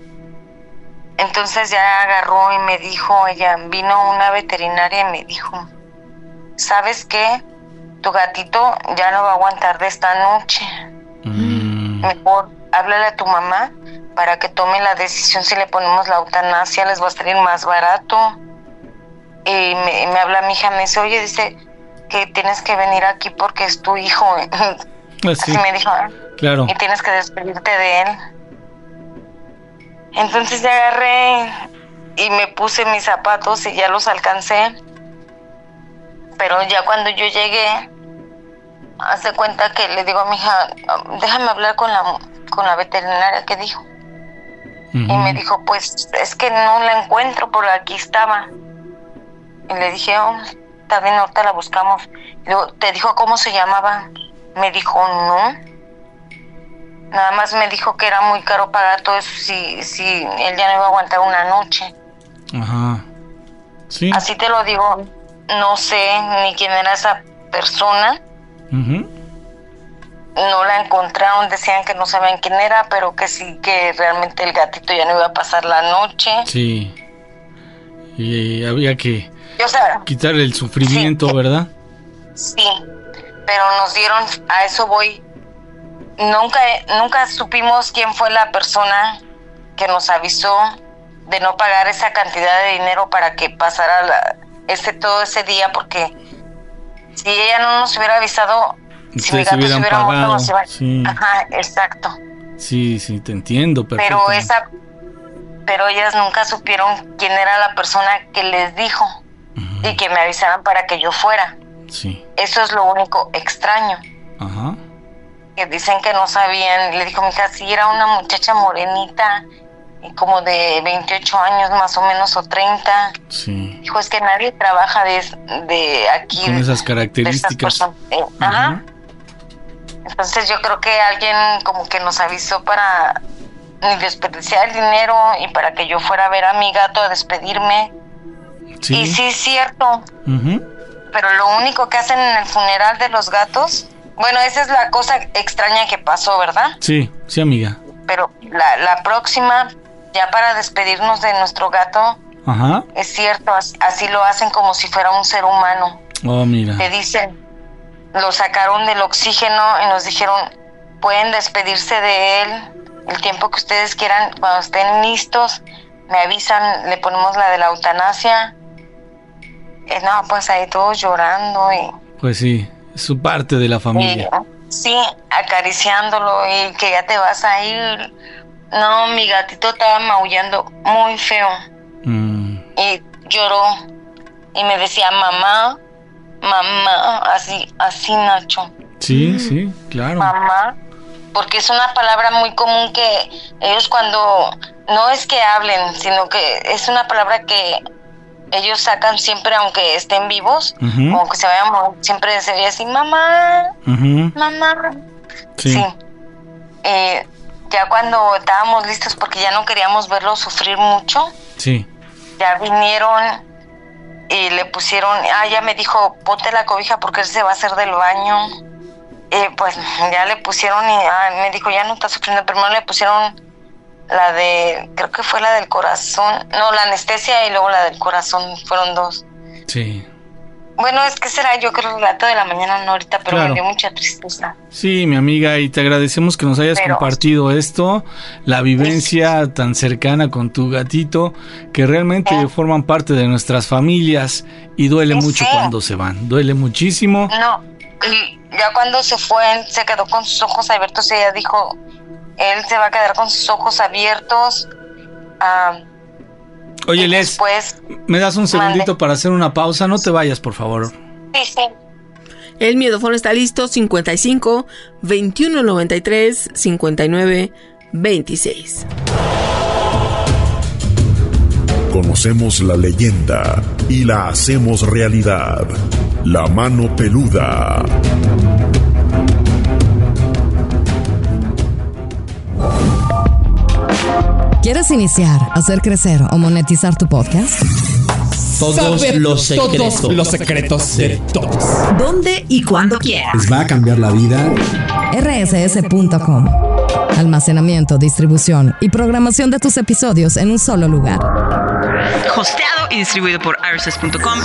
Entonces ya agarró y me dijo, ella, vino una veterinaria y me dijo, ¿sabes qué? Tu gatito ya no va a aguantar de esta noche. Mm. Mejor háblale a tu mamá para que tome la decisión si le ponemos la eutanasia, les va a salir más barato. Y me, me habla mi hija, me dice, oye, dice que tienes que venir aquí porque es tu hijo. Así, Así me dijo, claro. Y tienes que despedirte de él. Entonces ya agarré y me puse mis zapatos y ya los alcancé. Pero ya cuando yo llegué, hace cuenta que le digo a mi hija, déjame hablar con la con la veterinaria que dijo. Uh-huh. Y me dijo, pues es que no la encuentro, por aquí estaba. Y le dije, oh, está bien, ahorita la buscamos. Y luego, ¿te dijo cómo se llamaba? Me dijo, no. Nada más me dijo que era muy caro pagar todo eso si, si él ya no iba a aguantar una noche. Ajá. Sí. Así te lo digo, no sé ni quién era esa persona. Uh-huh. No la encontraron, decían que no sabían quién era, pero que sí, que realmente el gatito ya no iba a pasar la noche. Sí. Y había que o sea, quitarle el sufrimiento, sí, ¿verdad? Sí, pero nos dieron, a eso voy, nunca, nunca supimos quién fue la persona que nos avisó de no pagar esa cantidad de dinero para que pasara la, ese, todo ese día, porque si ella no nos hubiera avisado, si mi gato se hubiera muerto, nos iba... sí. Ajá, exacto. Sí, sí, te entiendo perfectamente. Pero esa, pero ellas nunca supieron quién era la persona que les dijo uh-huh. y que me avisaran para que yo fuera. Sí. Eso es lo único extraño. Ajá. Que dicen que no sabían. Le dijo mi hija, sí, era una muchacha morenita, y como de veintiocho años más o menos, o treinta. Sí. Dijo, es que nadie trabaja de, de aquí. Con esas características. Eh, ajá. Entonces yo creo que alguien como que nos avisó para ni desperdiciar el dinero y para que yo fuera a ver a mi gato a despedirme. Sí. Y sí es cierto. Uh-huh. Pero lo único que hacen en el funeral de los gatos, bueno, esa es la cosa extraña que pasó, ¿verdad? Sí, sí, amiga. Pero la, la próxima, ya para despedirnos de nuestro gato, ajá, es cierto, así, así lo hacen como si fuera un ser humano. Oh, mira. Te dicen, lo sacaron del oxígeno y nos dijeron, pueden despedirse de él el tiempo que ustedes quieran, cuando estén listos, me avisan, le ponemos la de la eutanasia. Eh, no, pues ahí todos llorando y... Pues sí, es su parte de la familia. Y, sí, acariciándolo y que ya te vas a ir. No, mi gatito estaba maullando muy feo. Mm. Y lloró y me decía, mamá, mamá, así, así Nacho. Sí, mm. sí, claro. Mamá, porque es una palabra muy común que ellos cuando, no es que hablen, sino que es una palabra que ellos sacan siempre, aunque estén vivos, uh-huh. aunque se vayan, siempre se ve así, mamá, uh-huh. mamá. Sí. sí. Eh, ya cuando estábamos listos, porque ya no queríamos verlo sufrir mucho, sí. ya vinieron y le pusieron, ah, ya me dijo, ponte la cobija porque él se va a hacer del baño. Eh, pues ya le pusieron y ah, me dijo, ya no está sufriendo, pero no le pusieron la de, creo que fue la del corazón, no, la anestesia y luego la del corazón, fueron dos. Sí. Bueno, es que será yo creo el relato de la mañana, no ahorita, pero claro. Me dio mucha tristeza. Sí, mi amiga, y te agradecemos que nos hayas pero, compartido esto, la vivencia sí. tan cercana con tu gatito, que realmente ¿Eh? forman parte de nuestras familias y duele sí, mucho sí. cuando se van, duele muchísimo. No, y ya cuando se fue, se quedó con sus ojos abiertos, ella dijo... Él se va a quedar con sus ojos abiertos. Uh, Oye, Les, después, ¿me das un segundito mande. para hacer una pausa? No te vayas, por favor. Sí, sí. El miedófono está listo, cincuenta y cinco, veintiuno noventa y tres, cincuenta y nueve, veintiséis. Conocemos la leyenda y la hacemos realidad. La mano peluda. ¿Quieres iniciar, hacer crecer o monetizar tu podcast? Todos Saber los secretos, todos los secretos de todos. ¿Dónde y cuándo quieras? Les va a cambiar la vida. R S S punto com. Almacenamiento, distribución y programación de tus episodios en un solo lugar. Hosteado y distribuido por R S S punto com.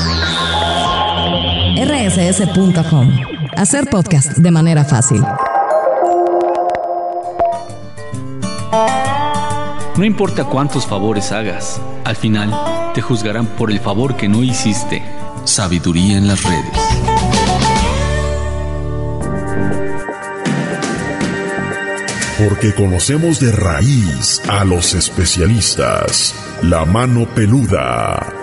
R S S punto com. Hacer podcast de manera fácil. No importa cuántos favores hagas, al final te juzgarán por el favor que no hiciste. Sabiduría en las redes. Porque conocemos de raíz a los especialistas. La mano peluda.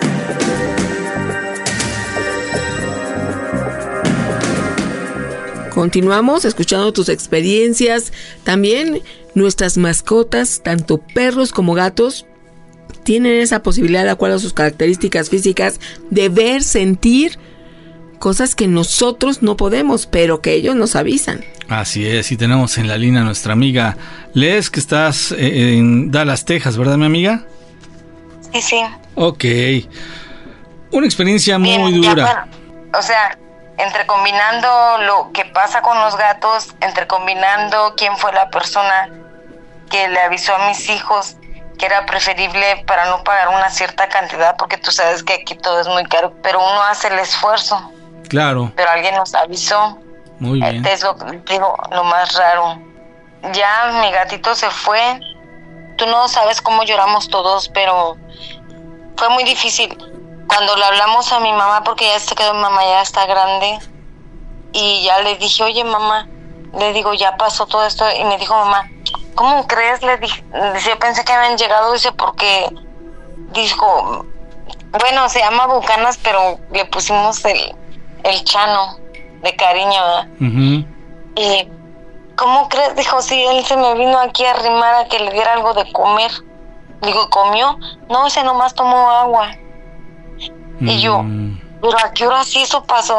Continuamos escuchando tus experiencias. También nuestras mascotas, tanto perros como gatos, tienen esa posibilidad, de acuerdo a sus características físicas, de ver, sentir cosas que nosotros no podemos, pero que ellos nos avisan. Así es, y tenemos en la línea a nuestra amiga Les, que estás en Dallas, Texas, ¿verdad, mi amiga? Sí, sí. Ok. Una experiencia muy Bien, dura. Ya, bueno, o sea, entre combinando lo que pasa con los gatos, entre combinando quién fue la persona que le avisó a mis hijos que era preferible para no pagar una cierta cantidad, porque tú sabes que aquí todo es muy caro, pero uno hace el esfuerzo. Claro. Pero alguien nos avisó. Muy bien. Este es lo, digo, lo más raro. ya mi gatito se fue. Tú no sabes cómo lloramos todos, pero fue muy difícil. Cuando le hablamos a mi mamá, porque ya se quedó, mi mamá ya está grande, y ya le dije, oye mamá, le digo, ya pasó todo esto, y me dijo mamá, ¿cómo crees? Le dije, yo pensé que habían llegado, dice, porque dijo, bueno, se llama Bucanas, pero le pusimos el, el Chano de cariño, ¿verdad? Uh-huh. Y ¿cómo crees? Dijo, sí, él se me vino aquí a arrimar a que le diera algo de comer. Digo, ¿comió? No, ese nomás tomó agua. Mm. Y yo, ¿pero a qué hora sí eso pasó?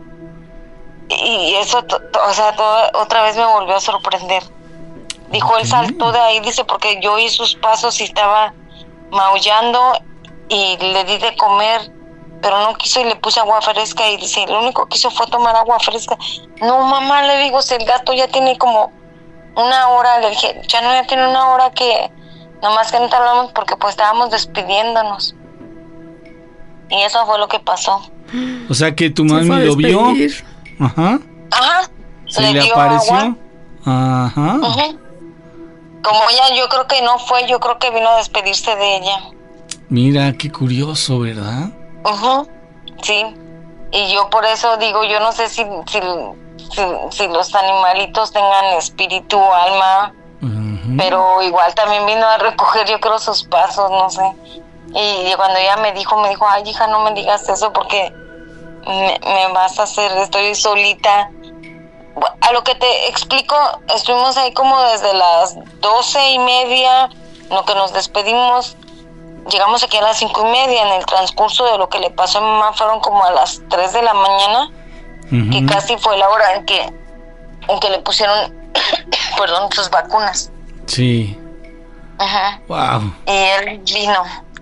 Y eso, o sea, todo, otra vez me volvió a sorprender. Dijo, okay. Él saltó de ahí, dice, porque yo oí sus pasos y estaba maullando y le di de comer, pero no quiso y le puse agua fresca y dice, lo único que hizo fue tomar agua fresca. No, mamá, le digo, si el gato ya tiene como una hora, le dije, ya no, ya tiene una hora que nomás que no te hablamos porque pues estábamos despidiéndonos. Y eso fue lo que pasó. O sea que tu mami lo vio. Ajá. Ajá. ¿Se le, le apareció? Agua. Ajá. Uh-huh. Como ella, yo creo que no fue, yo creo que vino a despedirse de ella. Mira, qué curioso, ¿verdad? Uh-huh. Sí. Y yo por eso digo, yo no sé si, si, si, si los animalitos tengan espíritu o alma, uh-huh. Pero igual también vino a recoger, yo creo, sus pasos, no sé. Y cuando ella me dijo, me dijo, ay, hija, no me digas eso porque me, me vas a hacer, estoy solita. A lo que te explico, estuvimos ahí como desde las doce y media, lo que nos despedimos, llegamos aquí a las cinco y media. En el transcurso de lo que le pasó a mi mamá fueron como a las tres de la mañana, uh-huh. Que casi fue la hora en que, en que le pusieron, perdón, sus vacunas. Sí. Ajá. Uh-huh. Wow. Y él vino,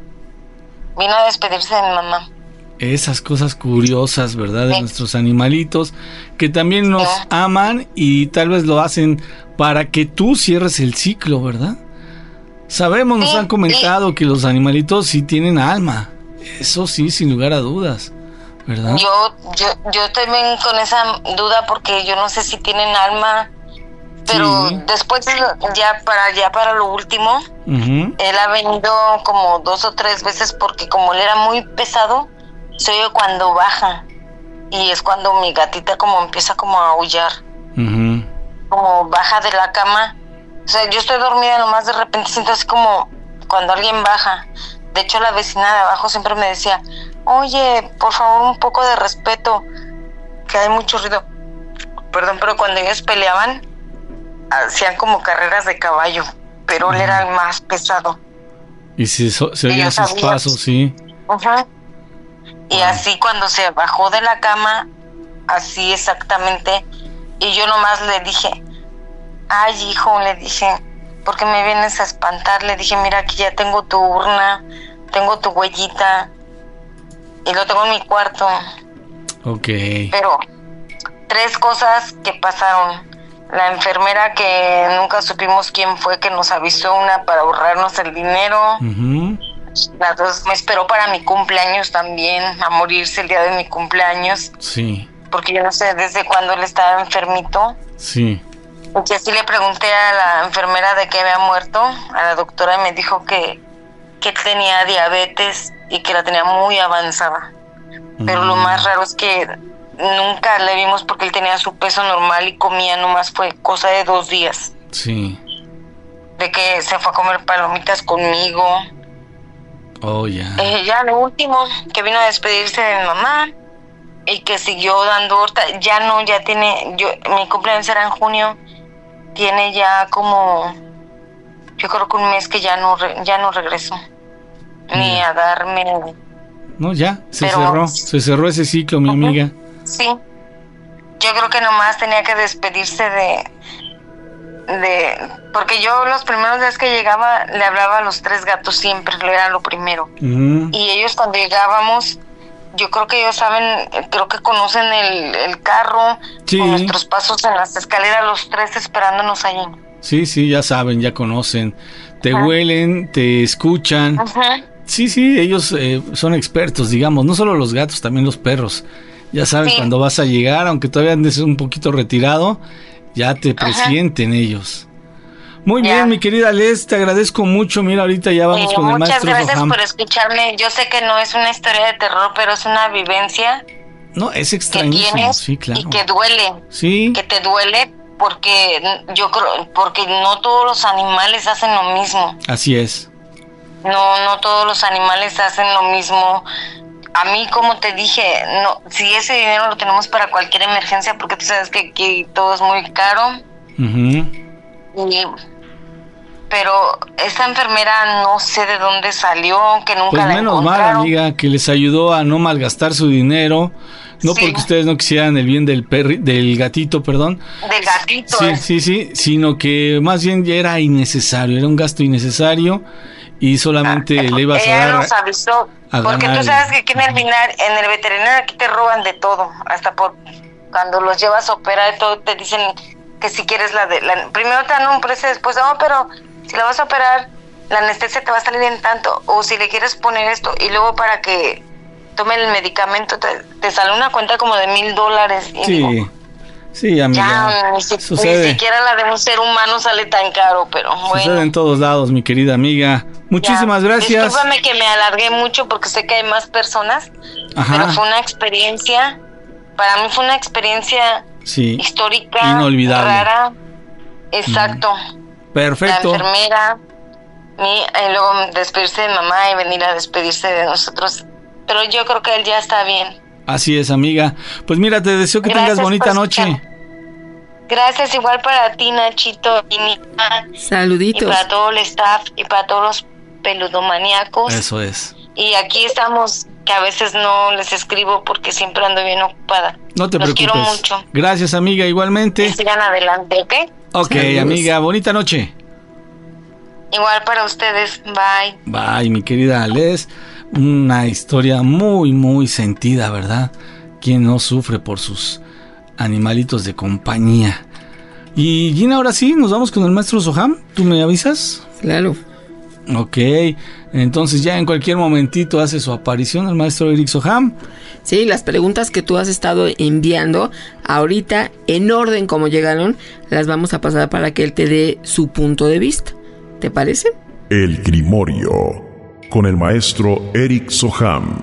vino a despedirse de mi mamá. Esas cosas curiosas, ¿verdad? De sí. Nuestros animalitos que también nos sí. aman y tal vez lo hacen para que tú cierres el ciclo, ¿verdad? Sabemos, sí, nos han comentado sí. que los animalitos sí tienen alma. Eso sí, sin lugar a dudas, ¿verdad? Yo, yo, yo también con esa duda porque yo no sé si tienen alma, pero sí. Después ya para ya para lo último, uh-huh. Él ha venido como dos o tres veces porque como él era muy pesado, se oye cuando baja y es cuando mi gatita como empieza como a aullar, uh-huh. Como baja de la cama. O sea, yo estoy dormida, nomás de repente siento así como cuando alguien baja. De hecho, la vecina de abajo siempre me decía, oye, por favor, un poco de respeto, que hay mucho ruido. Perdón, pero cuando ellos peleaban, hacían como carreras de caballo, pero uh-huh. Él era el más pesado. Y si so, se oían sus pasos, sí. Ajá. Uh-huh. Y wow. Así cuando se bajó de la cama, así exactamente, y yo nomás le dije, ay hijo, le dije, ¿por qué me vienes a espantar? Le dije, mira, aquí ya tengo tu urna, tengo tu huellita, y lo tengo en mi cuarto. Ok. Pero tres cosas que pasaron. La enfermera que nunca supimos quién fue, que nos avisó, una para ahorrarnos el dinero. Uh-huh. Las dos me esperó para mi cumpleaños también, a morirse el día de mi cumpleaños. Sí. Porque yo no sé desde cuándo él estaba enfermito. Sí. Y así le pregunté a la enfermera de qué había muerto, a la doctora, y me dijo que, que tenía diabetes y que la tenía muy avanzada. Mm. Pero lo más raro es que nunca le vimos porque él tenía su peso normal y comía, nomás fue cosa de dos días. Sí. De que se fue a comer palomitas conmigo. Oh, ya. Eh, ya lo último, que vino a despedirse de mi mamá y que siguió dando horta. Ya no, ya tiene, yo mi cumpleaños era en junio, tiene ya como, yo creo que un mes que ya no ya no regresó, yeah. Ni a darme. No, ya, se Pero, cerró, se cerró ese ciclo, mi uh-huh. amiga. Sí, yo creo que nomás tenía que despedirse de, de, porque yo los primeros días que llegaba le hablaba a los tres gatos siempre, era lo primero. Uh-huh. Y ellos cuando llegábamos, yo creo que ellos saben, creo que conocen el, el carro, sí. Con nuestros pasos en las escaleras, los tres esperándonos allí. Sí, sí, ya saben, ya conocen, te uh-huh. huelen, te escuchan. Uh-huh. Sí, sí, ellos eh, son expertos, digamos, no solo los gatos, también los perros. Ya saben sí. Cuando vas a llegar, aunque todavía andes un poquito retirado, ya te presienten uh-huh. ellos. Muy ya. bien, mi querida Les, te agradezco mucho. Mira, ahorita ya vamos eh, con el maestro Muchas gracias Soham. por escucharme. Yo sé que no es una historia de terror, pero es una vivencia. No, es extrañísimo, que tienes sí, claro. Y que duele. Sí. Que te duele porque yo creo, porque no todos los animales hacen lo mismo. Así es. No, no todos los animales hacen lo mismo. A mí, como te dije, no, si ese dinero lo tenemos para cualquier emergencia, porque tú sabes que aquí todo es muy caro. Uh-huh. Y, pero esta enfermera no sé de dónde salió, que nunca pues la menos encontraron. mal, amiga, que les ayudó a no malgastar su dinero. No sí. porque ustedes no quisieran el bien del perri, del gatito, perdón. Del gatito. Sí, eh. sí, sí, sino que más bien ya era innecesario, era un gasto innecesario y solamente ah, le ibas a dar. Ella nos avisó, a porque ganar. Tú sabes que aquí en el, en el veterinario aquí te roban de todo, hasta por cuando los llevas a operar y todo te dicen que si quieres la de, la, primero te dan un precio, después no, pero si la vas a operar, la anestesia te va a salir en tanto, o si le quieres poner esto y luego para que tome el medicamento, te, te sale una cuenta como de mil dólares. Y sí, digo, sí, amiga. Ya, ni, si, ni siquiera la de un ser humano sale tan caro, pero bueno. Sucede en todos lados, mi querida amiga. Muchísimas ya. gracias. Discúlpame que me alargué mucho porque sé que hay más personas, Ajá. pero fue una experiencia, para mí fue una experiencia sí. histórica, inolvidable, rara. Exacto. Mm. Perfecto. La enfermera, mi, y luego despedirse de mamá y venir a despedirse de nosotros. Pero yo creo que él ya está bien. Así es, amiga. Pues mira, te deseo que Gracias tengas bonita noche. Gracias, igual para ti, Nachito y Nina. Saluditos. Y para todo el staff y para todos los peludomaníacos. Eso es. Y aquí estamos, que a veces no les escribo porque siempre ando bien ocupada. No te los preocupes. Quiero mucho. Gracias, amiga, igualmente. Que sigan adelante, ¿ok? Ok, Saludos. Amiga, bonita noche. Igual para ustedes, bye. Bye, mi querida Les. Una historia muy, muy sentida, ¿verdad? ¿Quién no sufre por sus animalitos de compañía? Y Gina, ahora sí, nos vamos con el maestro Soham. ¿Tú me avisas? Claro. Ok, entonces ya en cualquier momentito hace su aparición el maestro Eric Soham. Sí, las preguntas que tú has estado enviando ahorita, en orden como llegaron, las vamos a pasar para que él te dé su punto de vista. ¿Te parece? El Grimorio con el maestro Eric Soham.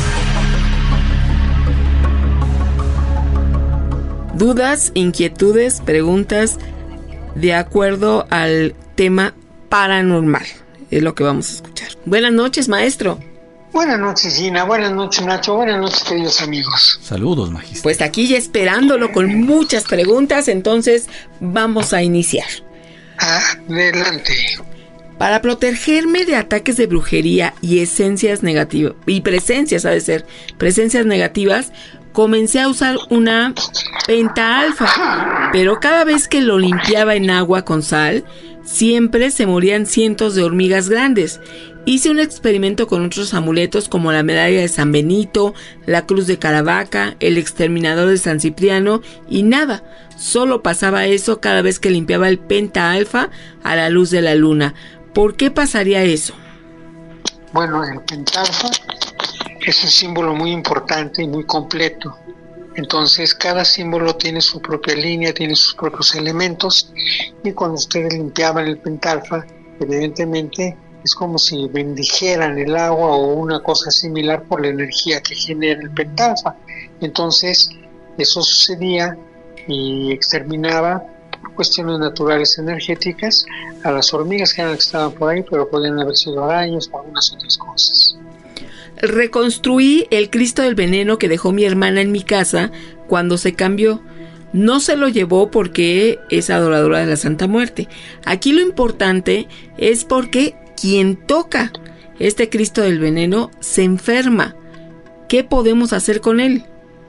Dudas, inquietudes, preguntas de acuerdo al tema paranormal. Es lo que vamos a escuchar. Buenas noches, maestro. Buenas noches, Gina. Buenas noches, Nacho. Buenas noches, queridos amigos. Saludos, magistro. Pues aquí ya esperándolo con muchas preguntas, entonces vamos a iniciar. Adelante. Para protegerme de ataques de brujería y esencias negativas, y presencias, ha de ser, presencias negativas, comencé a usar una pentaalfa, pero cada vez que lo limpiaba en agua con sal, siempre se morían cientos de hormigas grandes. Hice un experimento con otros amuletos como la medalla de San Benito, la cruz de Caravaca, el exterminador de San Cipriano y nada, solo pasaba eso cada vez que limpiaba el pentaalfa a la luz de la luna. ¿Por qué pasaría eso? Bueno, el pentaalfa es un símbolo muy importante y muy completo. Entonces, cada símbolo tiene su propia línea, tiene sus propios elementos. Y cuando ustedes limpiaban el pentaalfa, evidentemente es como si bendijeran el agua o una cosa similar por la energía que genera el pentaalfa. Entonces, eso sucedía y exterminaba cuestiones naturales energéticas a las hormigas que estaban por ahí, pero podían haber sido arañas o algunas otras cosas. Reconstruí el Cristo del Veneno que dejó mi hermana en mi casa cuando se cambió. No se lo llevó porque es adoradora de la Santa Muerte. Aquí lo importante es porque quien toca este Cristo del Veneno se enferma. ¿Qué podemos hacer con él?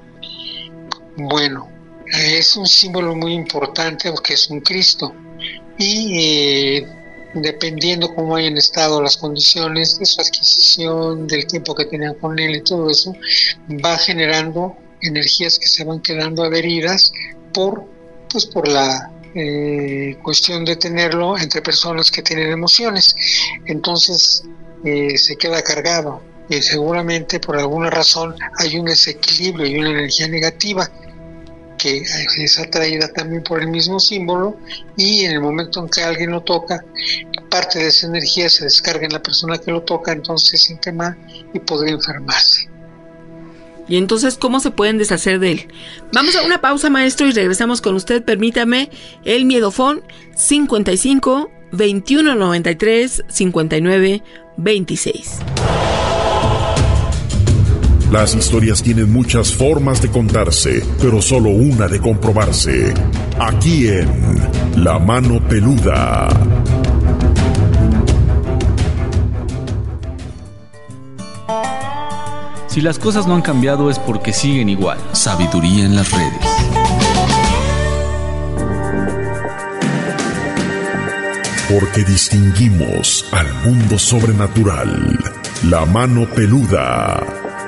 Bueno, es un símbolo muy importante porque es un Cristo y eh, dependiendo cómo hayan estado las condiciones de su adquisición, del tiempo que tenían con él y todo eso, va generando energías que se van quedando adheridas por, pues por la eh, cuestión de tenerlo entre personas que tienen emociones. Entonces eh, se queda cargado y seguramente por alguna razón hay un desequilibrio y una energía negativa que es atraída también por el mismo símbolo, y en el momento en que alguien lo toca, parte de esa energía se descarga en la persona que lo toca, entonces se siente mal y podría enfermarse. Y entonces, ¿cómo se pueden deshacer de él? Vamos a una pausa, maestro, y regresamos con usted. Permítame, el miedofón cincuenta y cinco, veintiuno noventa y tres, cincuenta y nueve, veintiséis. Las historias tienen muchas formas de contarse, pero solo una de comprobarse. Aquí en La Mano Peluda. Si las cosas no han cambiado es porque siguen igual. Sabiduría en las redes. Porque distinguimos al mundo sobrenatural. La Mano Peluda.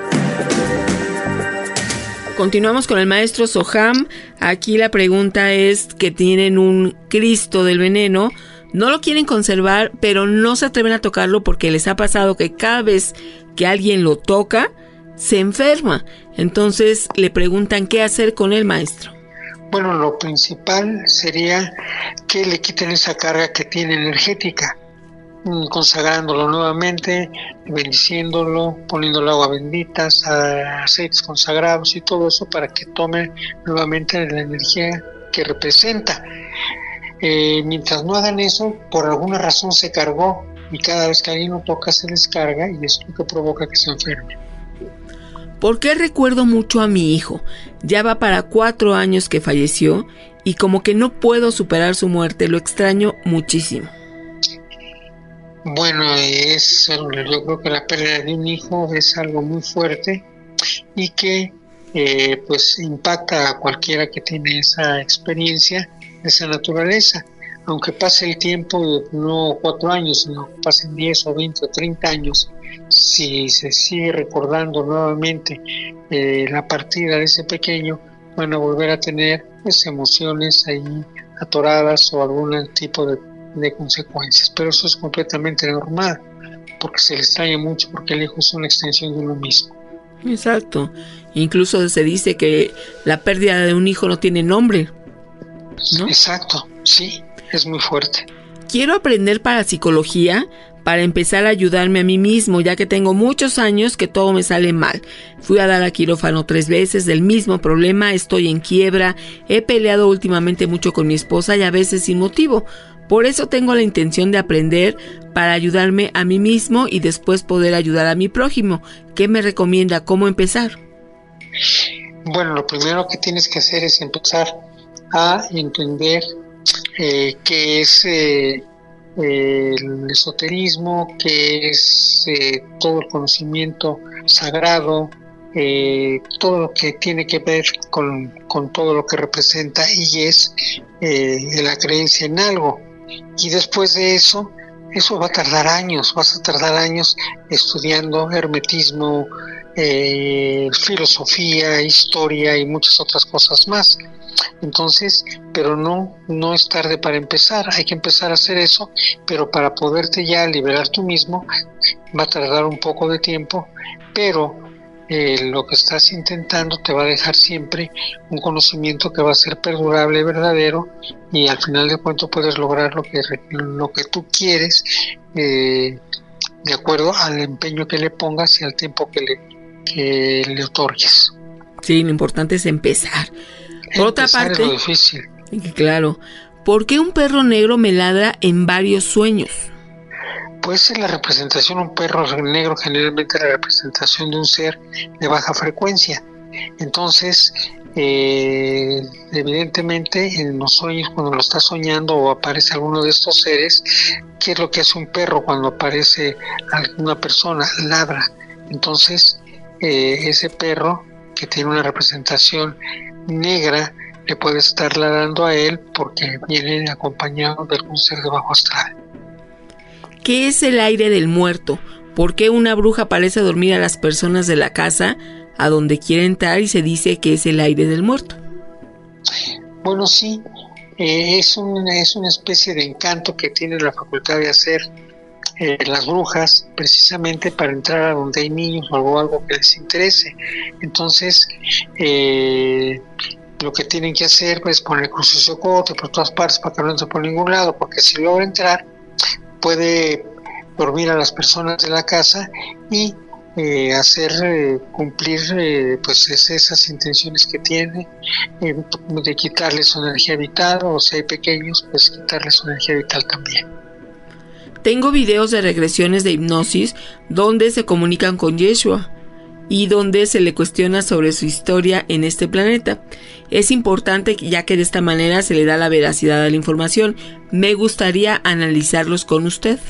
Continuamos con el maestro Soham. Aquí la pregunta es que tienen un Cristo del veneno. No lo quieren conservar, pero no se atreven a tocarlo porque les ha pasado que cada vez que alguien lo toca, se enferma. Entonces le preguntan qué hacer con el maestro. Bueno, lo principal sería que le quiten esa carga que tiene energética, consagrándolo nuevamente, bendiciéndolo, poniéndole agua bendita, aceites consagrados y todo eso para que tome nuevamente la energía que representa. Eh, mientras no hagan eso, por alguna razón se cargó y cada vez que alguien lo toca se descarga, y eso es lo que provoca que se enferme. ¿Por qué recuerdo mucho a mi hijo? Ya va para cuatro años que falleció y como que no puedo superar su muerte, lo extraño muchísimo. Bueno, es, yo creo que la pérdida de un hijo es algo muy fuerte y que eh, pues impacta a cualquiera que tiene esa experiencia de esa naturaleza. Aunque pase el tiempo, no cuatro años, sino pasen diez o veinte o treinta años, si se sigue recordando nuevamente eh, la partida de ese pequeño, van a volver a tener pues, emociones ahí atoradas o algún tipo de, de consecuencias. Pero eso es completamente normal, porque se le extraña mucho, porque el hijo es una extensión de uno mismo. Exacto. Incluso se dice que la pérdida de un hijo no tiene nombre, ¿no? Exacto, sí. Es muy fuerte. Quiero aprender parapsicología para empezar a ayudarme a mí mismo, ya que tengo muchos años que todo me sale mal. Fui a dar a quirófano tres veces del mismo problema, estoy en quiebra, he peleado últimamente mucho con mi esposa y a veces sin motivo. Por eso tengo la intención de aprender para ayudarme a mí mismo y después poder ayudar a mi prójimo. ¿Qué me recomienda? ¿Cómo empezar? Bueno, lo primero que tienes que hacer es empezar a entender Eh, qué es eh, eh, el esoterismo, qué es eh, todo el conocimiento sagrado, eh, todo lo que tiene que ver con, con todo lo que representa y es eh, la creencia en algo. Y después de eso, eso va a tardar años, vas a tardar años estudiando hermetismo, eh, filosofía, historia y muchas otras cosas más. Entonces, pero no, no es tarde para empezar, hay que empezar a hacer eso, pero para poderte ya liberar tú mismo va a tardar un poco de tiempo, pero eh, lo que estás intentando te va a dejar siempre un conocimiento que va a ser perdurable, verdadero, y al final de cuentas puedes lograr lo que, lo que tú quieres, eh, de acuerdo al empeño que le pongas y al tiempo que le, que le otorgues. Sí, lo importante es empezar. Por otra parte, es lo difícil. Claro, ¿por qué un perro negro me ladra en varios sueños? Pues en la representación, un perro negro generalmente es la representación de un ser de baja frecuencia. Entonces, eh, evidentemente en los sueños, cuando lo estás soñando o aparece alguno de estos seres, ¿qué es lo que hace un perro cuando aparece alguna persona? Ladra. Entonces, eh, ese perro que tiene una representación negra le puede estar ladrando a él porque viene acompañado de algún ser de bajo astral. ¿Qué es el aire del muerto? ¿Por qué una bruja parece dormir a las personas de la casa a donde quiere entrar y se dice que es el aire del muerto? Bueno, sí, eh, es, una, es una especie de encanto que tiene la facultad de hacer eh, las brujas precisamente para entrar a donde hay niños o algo, algo que les interese. Entonces, eh, lo que tienen que hacer es poner cruces de cote por todas partes para que no entre por ningún lado, porque si logra entrar puede dormir a las personas de la casa y eh, hacer eh, cumplir eh, pues es, esas intenciones que tiene eh, de quitarles su energía vital, o si hay pequeños pues quitarles su energía vital también. Tengo videos de regresiones de hipnosis donde se comunican con Yeshua y donde se le cuestiona sobre su historia en este planeta. Es importante ya que de esta manera se le da la veracidad a la información. Me gustaría analizarlos con usted.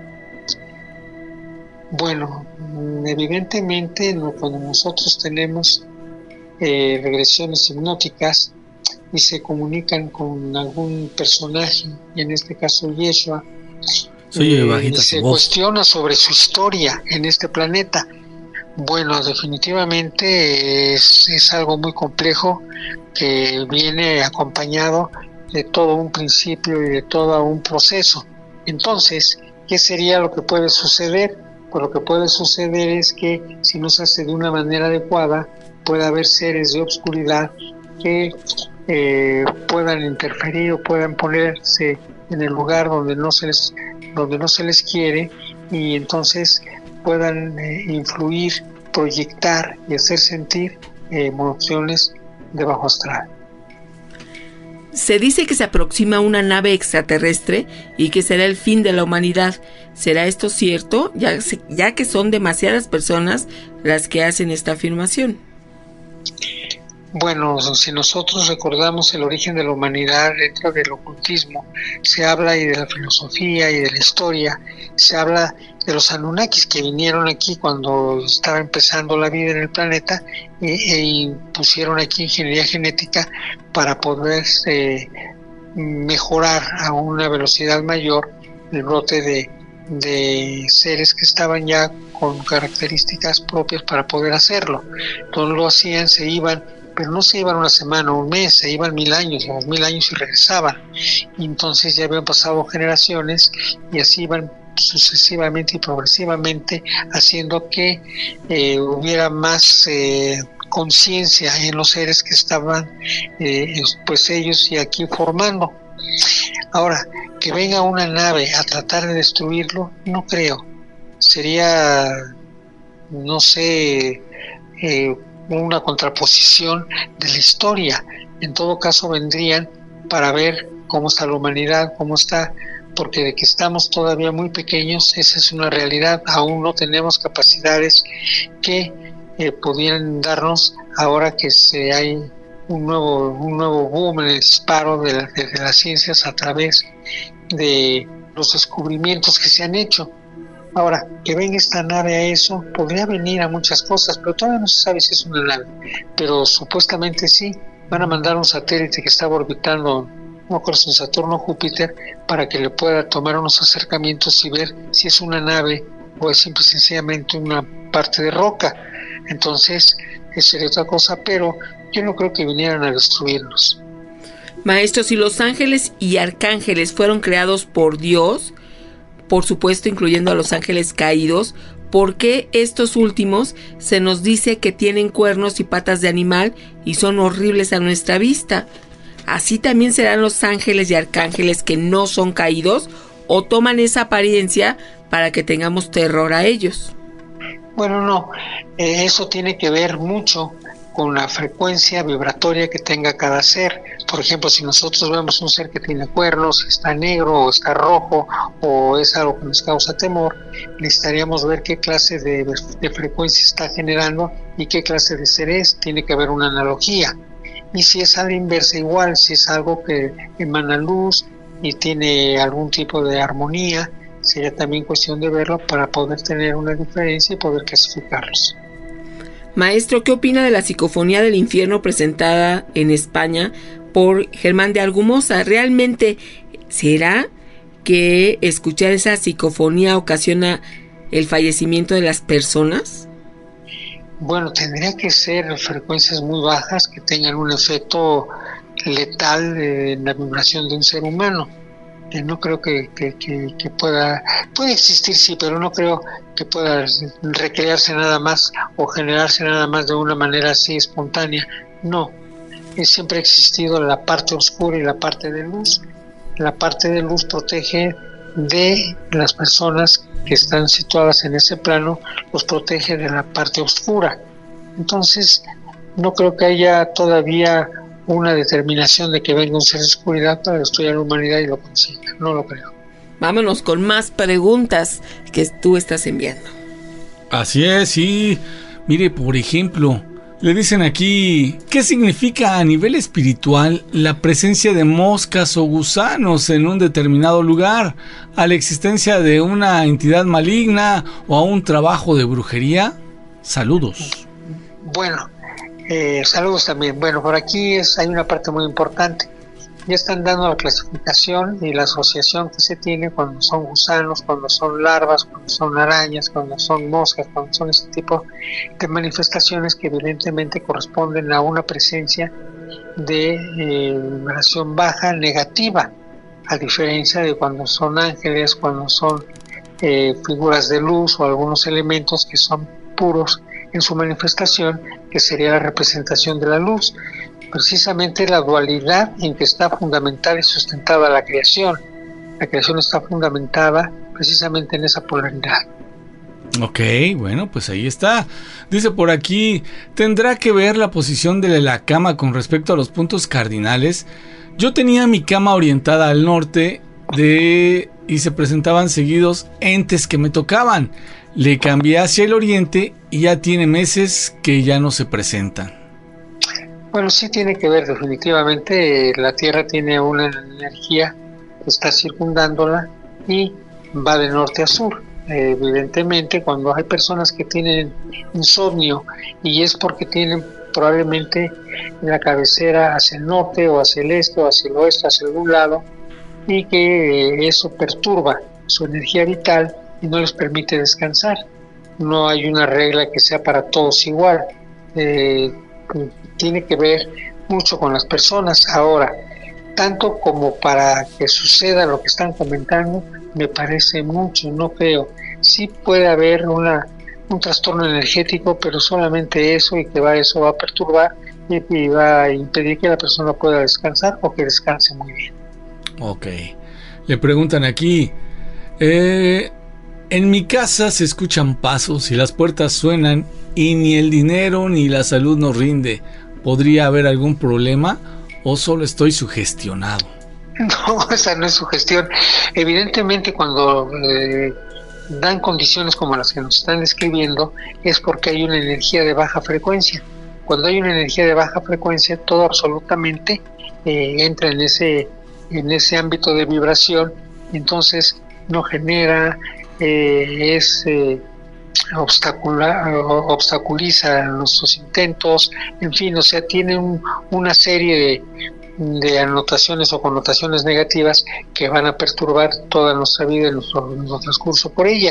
Bueno, evidentemente no, cuando nosotros tenemos eh, regresiones hipnóticas y se comunican con algún personaje, y en este caso Yeshua, sí, eh, se cuestiona sobre su historia en este planeta. Bueno, definitivamente es, es algo muy complejo que viene acompañado de todo un principio y de todo un proceso. Entonces, ¿qué sería lo que puede suceder? Pues lo que puede suceder es que si no se hace de una manera adecuada, puede haber seres de obscuridad que eh, puedan interferir o puedan ponerse en el lugar donde no se les, donde no se les quiere, y entonces puedan eh, influir, proyectar y hacer sentir eh, emociones de bajo astral. Se dice que se aproxima una nave extraterrestre y que será el fin de la humanidad. ¿Será esto cierto? Ya, ya que son demasiadas personas las que hacen esta afirmación. Bueno, si nosotros recordamos el origen de la humanidad dentro del ocultismo, se habla y de la filosofía y de la historia, se habla de los Anunnakis que vinieron aquí cuando estaba empezando la vida en el planeta e, e pusieron aquí ingeniería genética para poder eh, mejorar a una velocidad mayor el brote de, de seres que estaban ya con características propias para poder hacerlo. Entonces lo hacían, se iban, pero no se iban una semana o un mes, se iban mil años, los mil años y regresaban. Y entonces ya habían pasado generaciones y así iban sucesivamente y progresivamente haciendo que eh, hubiera más eh, conciencia en los seres que estaban eh, pues ellos y aquí formando. Ahora, que venga una nave a tratar de destruirlo, no creo. Sería, no sé, eh, una contraposición de la historia. En todo caso vendrían para ver cómo está la humanidad, cómo está, porque de que estamos todavía muy pequeños, esa es una realidad. Aún no tenemos capacidades que eh, pudieran darnos ahora que se hay un nuevo un nuevo boom en el disparo de, la, de, de las ciencias a través de los descubrimientos que se han hecho. Ahora, que venga esta nave a eso, podría venir a muchas cosas, pero todavía no se sabe si es una nave. Pero supuestamente sí, van a mandar un satélite que estaba orbitando, no acuerdo si en Saturno o Júpiter, para que le pueda tomar unos acercamientos y ver si es una nave o es simple y sencillamente una parte de roca. Entonces, eso sería otra cosa, pero yo no creo que vinieran a destruirnos. Maestro, si los ángeles y arcángeles fueron creados por Dios, por supuesto incluyendo a los ángeles caídos, ¿por qué estos últimos se nos dice que tienen cuernos y patas de animal y son horribles a nuestra vista? ¿Así también serán los ángeles y arcángeles que no son caídos o toman esa apariencia para que tengamos terror a ellos? Bueno, no, eh, eso tiene que ver mucho con la frecuencia vibratoria que tenga cada ser. Por ejemplo, si nosotros vemos un ser que tiene cuernos, está negro o está rojo o es algo que nos causa temor, necesitaríamos ver qué clase de, de frecuencia está generando y qué clase de ser es. Tiene que haber una analogía. Y si es a la inversa igual, si es algo que emana luz y tiene algún tipo de armonía, sería también cuestión de verlo para poder tener una diferencia y poder clasificarlos. Maestro, ¿qué opina de la psicofonía del infierno presentada en España por Germán de Argumosa? ¿Realmente será que escuchar esa psicofonía ocasiona el fallecimiento de las personas? Bueno, tendría que ser frecuencias muy bajas que tengan un efecto letal en la vibración de un ser humano. Eh, no creo que, que, que, que pueda, puede existir sí, pero no creo que pueda recrearse nada más o generarse nada más de una manera así espontánea. No, eh, siempre ha existido la parte oscura y la parte de luz. La parte de luz protege de las personas que están situadas en ese plano, los protege de la parte oscura. Entonces, no creo que haya todavía una determinación de que venga un ser de oscuridad para destruir a la humanidad y lo consiga. No lo creo. Vámonos con más preguntas que tú estás enviando. Así es, sí. Mire, por ejemplo, le dicen aquí, ¿qué significa a nivel espiritual la presencia de moscas o gusanos en un determinado lugar? ¿A la existencia de una entidad maligna o a un trabajo de brujería? Saludos. Bueno, eh, saludos también. Bueno, por aquí es, hay una parte muy importante. Ya están dando la clasificación y la asociación que se tiene cuando son gusanos, cuando son larvas, cuando son arañas, cuando son moscas, cuando son este tipo de manifestaciones que evidentemente corresponden a una presencia de eh, vibración baja negativa, a diferencia de cuando son ángeles, cuando son eh, figuras de luz o algunos elementos que son puros en su manifestación, que sería la representación de la luz. Precisamente la dualidad en que está fundamentada y sustentada la creación. La creación está fundamentada precisamente en esa polaridad. Ok, bueno, pues ahí está. Dice por aquí, ¿tendrá que ver la posición de la cama con respecto a los puntos cardinales? Yo tenía mi cama orientada al norte de y se presentaban seguidos entes que me tocaban. Le cambié hacia el oriente y ya tiene meses que ya no se presentan. Bueno, sí tiene que ver definitivamente. La Tierra tiene una energía que está circundándola y va de norte a sur. Eh, evidentemente, cuando hay personas que tienen insomnio y es porque tienen probablemente la cabecera hacia el norte o hacia el este o hacia el oeste, hacia algún lado, y que eh, eso perturba su energía vital y no les permite descansar. No hay una regla que sea para todos igual. Eh, tiene que ver mucho con las personas. Ahora, tanto como para que suceda lo que están comentando, me parece mucho, no creo. Sí puede haber una un trastorno energético, pero solamente eso, y que va eso va a perturbar y, y va a impedir que la persona pueda descansar o que descanse muy bien. Ok. Le preguntan aquí, eh, en mi casa se escuchan pasos y las puertas suenan y ni el dinero ni la salud nos rinde. ¿Podría haber algún problema o solo estoy sugestionado? No, esa no es sugestión. Evidentemente, cuando eh, dan condiciones como las que nos están describiendo, es porque hay una energía de baja frecuencia. Cuando hay una energía de baja frecuencia, todo absolutamente eh, entra en ese en ese ámbito de vibración, entonces no genera, eh, es eh, obstacula, obstaculiza nuestros intentos, en fin, o sea, tiene un, una serie de, de anotaciones o connotaciones negativas que van a perturbar toda nuestra vida y nuestro, nuestro transcurso por ella.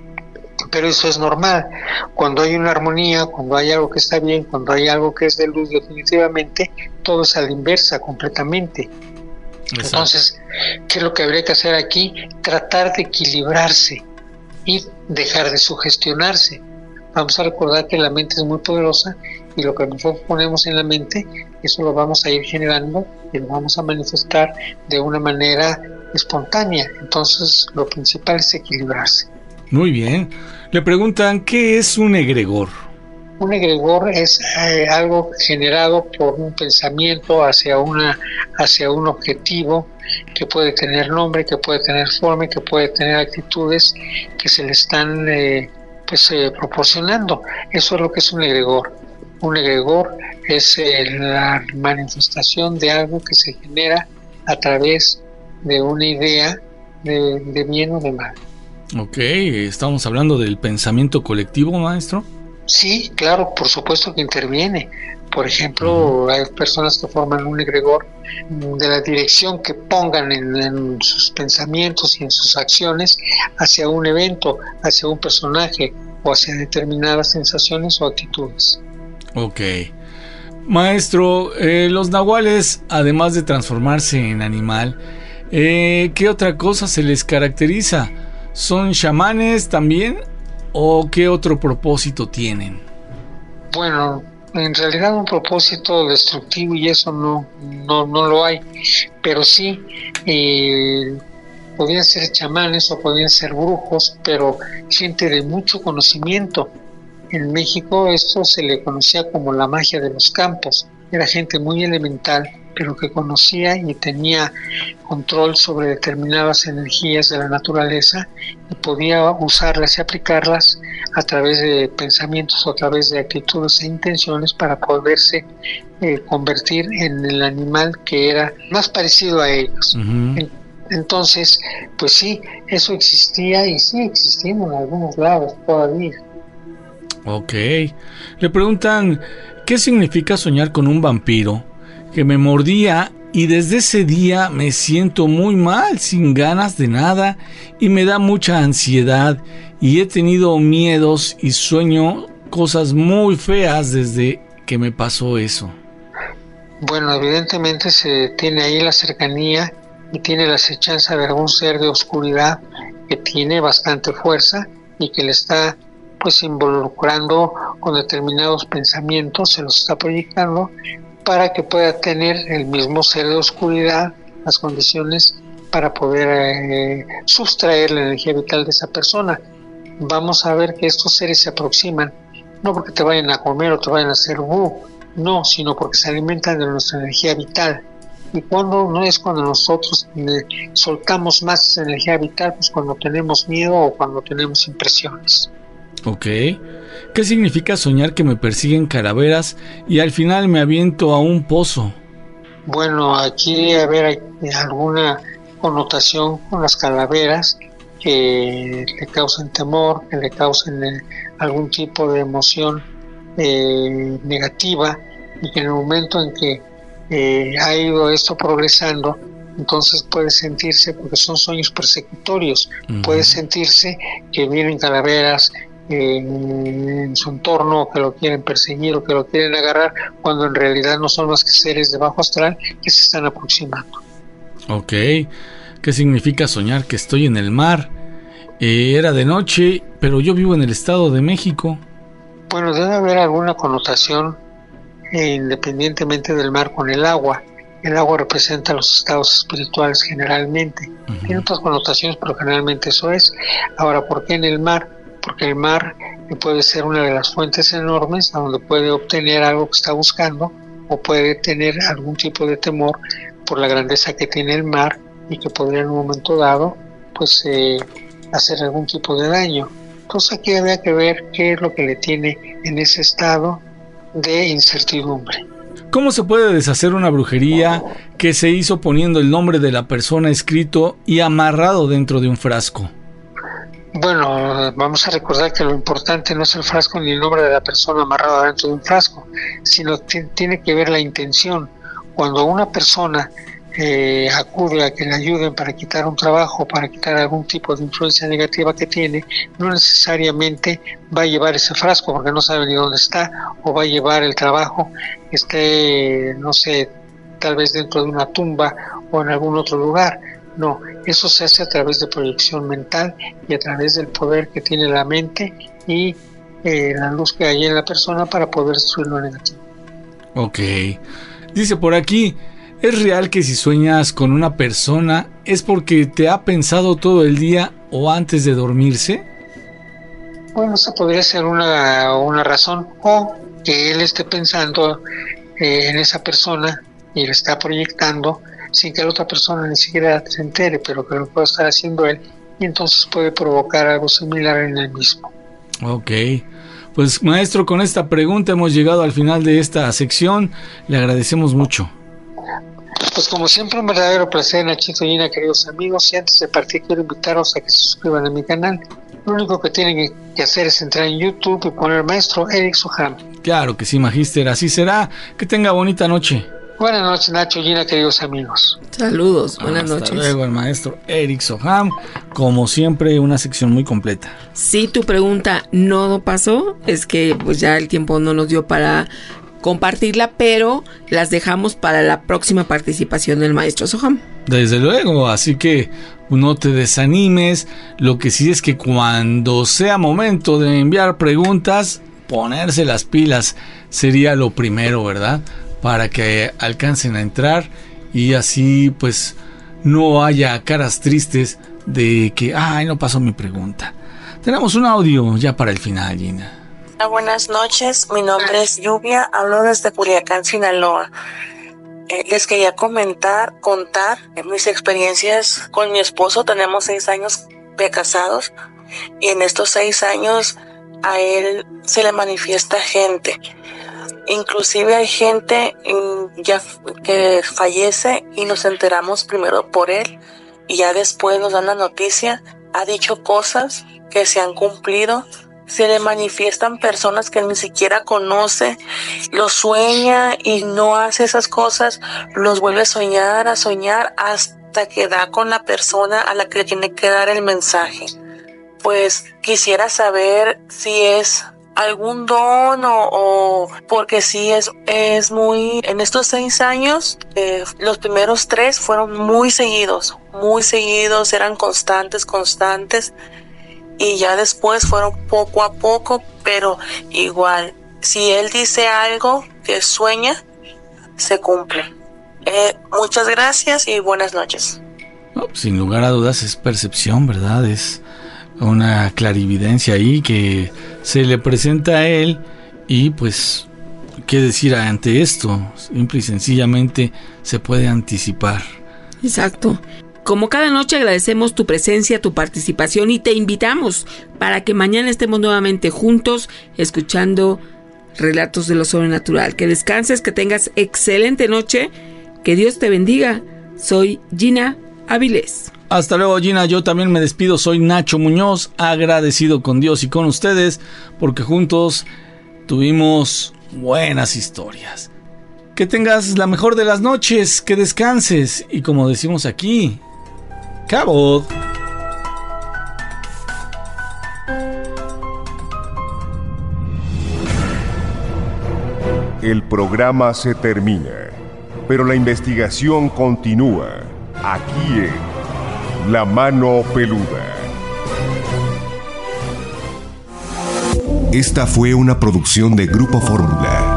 Pero eso es normal. Cuando hay una armonía, cuando hay algo que está bien, cuando hay algo que es de luz, definitivamente todo es a la inversa completamente. Exacto. Entonces, ¿qué es lo que habría que hacer aquí? Tratar de equilibrarse y dejar de sugestionarse. Vamos a recordar que la mente es muy poderosa y lo que nosotros ponemos en la mente, eso lo vamos a ir generando y lo vamos a manifestar de una manera espontánea. Entonces, lo principal es equilibrarse. Muy bien. Le preguntan, ¿qué es un egregor? Un egregor es eh, algo generado por un pensamiento hacia una hacia un objetivo que puede tener nombre, que puede tener forma, que puede tener actitudes que se le están eh, pues eh, proporcionando. Eso es lo que es un egregor. Un egregor es eh, la manifestación de algo que se genera a través de una idea de, de bien o de mal. Ok, ¿estamos hablando del pensamiento colectivo, maestro? Sí, claro, por supuesto que interviene. Por ejemplo, uh-huh. hay personas que forman un egregor de la dirección que pongan en, en sus pensamientos y en sus acciones hacia un evento, hacia un personaje o hacia determinadas sensaciones o actitudes. Ok. Maestro, eh, los nahuales, además de transformarse en animal, eh, ¿qué otra cosa se les caracteriza? ¿Son chamanes también? ¿O qué otro propósito tienen? Bueno, en realidad un propósito destructivo y eso no, no, no lo hay, pero sí eh, podían ser chamanes o podían ser brujos, pero gente de mucho conocimiento. En México esto se le conocía como la magia de los campos, era gente muy elemental, pero que conocía y tenía control sobre determinadas energías de la naturaleza y podía usarlas y aplicarlas a través de pensamientos o a través de actitudes e intenciones para poderse eh, convertir en el animal que era más parecido a ellos. Uh-huh. Entonces, pues sí, eso existía y sigue existiendo en algunos lados todavía. Ok. Le preguntan, ¿qué significa soñar con un vampiro que me mordía y desde ese día me siento muy mal, sin ganas de nada y me da mucha ansiedad y he tenido miedos y sueño cosas muy feas desde que me pasó eso? Bueno, evidentemente se tiene ahí la cercanía y tiene la acechanza de algún ser de oscuridad que tiene bastante fuerza y que le está pues involucrando con determinados pensamientos, se los está proyectando para que pueda tener el mismo ser de oscuridad las condiciones para poder eh, sustraer la energía vital de esa persona. Vamos a ver que estos seres se aproximan, no porque te vayan a comer o te vayan a hacer bu, no, sino porque se alimentan de nuestra energía vital. Y cuando no es cuando nosotros eh, soltamos más esa energía vital, pues cuando tenemos miedo o cuando tenemos impresiones. Ok. ¿Qué significa soñar que me persiguen calaveras y al final me aviento a un pozo? Bueno, aquí debe haber hay alguna connotación con las calaveras que le causen temor, que le causen eh, algún tipo de emoción eh, negativa y que en el momento en que eh, ha ido esto progresando, entonces puede sentirse, porque son sueños persecutorios, uh-huh. puede sentirse que vienen calaveras Eh, en su entorno, que lo quieren perseguir o que lo quieren agarrar, cuando en realidad no son más que seres de bajo astral que se están aproximando. Ok. ¿Qué significa soñar que estoy en el mar? Eh, era de noche, pero yo vivo en el Estado de México. Bueno, debe haber alguna connotación eh, independientemente del mar con el agua. El agua representa los estados espirituales generalmente. Uh-huh. Tiene otras connotaciones, pero generalmente eso es. Ahora, ¿por qué en el mar? Porque el mar puede ser una de las fuentes enormes a donde puede obtener algo que está buscando o puede tener algún tipo de temor por la grandeza que tiene el mar y que podría en un momento dado pues eh, hacer algún tipo de daño. Entonces aquí habría que ver qué es lo que le tiene en ese estado de incertidumbre. ¿Cómo se puede deshacer una brujería que se hizo poniendo el nombre de la persona escrito y amarrado dentro de un frasco? Bueno, vamos a recordar que lo importante no es el frasco ni el nombre de la persona amarrada dentro de un frasco, sino que tiene que ver la intención. Cuando una persona eh, acude a que le ayuden para quitar un trabajo, para quitar algún tipo de influencia negativa que tiene, no necesariamente va a llevar ese frasco porque no sabe ni dónde está, o va a llevar el trabajo que esté, no sé, tal vez dentro de una tumba o en algún otro lugar. No, eso se hace a través de proyección mental y a través del poder que tiene la mente y eh, la luz que hay en la persona para poder destruir lo negativo. Ok. Dice por aquí, ¿es real que si sueñas con una persona es porque te ha pensado todo el día o antes de dormirse? Bueno, esa podría ser una, una razón, o que él esté pensando eh, en esa persona y le está proyectando sin que la otra persona ni siquiera se entere, pero que lo puede estar haciendo él, y entonces puede provocar algo similar en él mismo. Ok, pues maestro, con esta pregunta hemos llegado al final de esta sección, le agradecemos mucho. Pues como siempre, un verdadero placer, Nachito y Gina, queridos amigos, y antes de partir quiero invitarlos a que se suscriban a mi canal. Lo único que tienen que hacer es entrar en YouTube y poner Maestro Eric Soham. Claro que sí, Magíster, así será. Que tenga bonita noche. Buenas noches, Nacho y Gina, queridos amigos. Saludos, buenas Hasta noches. Hasta luego, el maestro Eric Soham. Como siempre, una sección muy completa. Si tu pregunta no pasó, es que pues ya el tiempo no nos dio para compartirla, pero las dejamos para la próxima participación del maestro Soham. Desde luego, así que no te desanimes. Lo que sí es que cuando sea momento de enviar preguntas, ponerse las pilas sería lo primero, ¿verdad? Para que alcancen a entrar y así pues no haya caras tristes de que, ay, no pasó mi pregunta. Tenemos un audio ya para el final, Gina. Buenas noches, mi nombre es Lluvia, hablo desde Culiacán, Sinaloa. Eh, les quería comentar, contar eh, mis experiencias con mi esposo. Tenemos seis años de casados y en estos seis años a él se le manifiesta gente. Inclusive hay gente mm, ya que fallece y nos enteramos primero por él y ya después nos dan la noticia. Ha dicho cosas que se han cumplido. Se le manifiestan personas que ni siquiera conoce, lo sueña y no hace esas cosas, los vuelve a soñar, a soñar hasta que da con la persona a la que le tiene que dar el mensaje. Pues quisiera saber si es algún don o, o porque sí es, es muy, en estos seis años, eh, los primeros tres fueron muy seguidos, muy seguidos, eran constantes, constantes. Y ya después fueron poco a poco, pero igual, si él dice algo que sueña, se cumple. Eh, muchas gracias y buenas noches. No, sin lugar a dudas es percepción, ¿verdad? Es una clarividencia ahí que se le presenta a él y pues, ¿qué decir ante esto? Simple y sencillamente se puede anticipar. Exacto. Como cada noche agradecemos tu presencia, tu participación y te invitamos para que mañana estemos nuevamente juntos escuchando relatos de lo sobrenatural. Que descanses, que tengas excelente noche, que Dios te bendiga. Soy Gina Avilés. Hasta luego, Gina. Yo también me despido. Soy Nacho Muñoz, agradecido con Dios y con ustedes porque juntos tuvimos buenas historias. Que tengas la mejor de las noches, que descanses y como decimos aquí, ¡Cabot! El programa se termina, pero la investigación continúa aquí en La Mano Peluda. Esta fue una producción de Grupo Fórmula.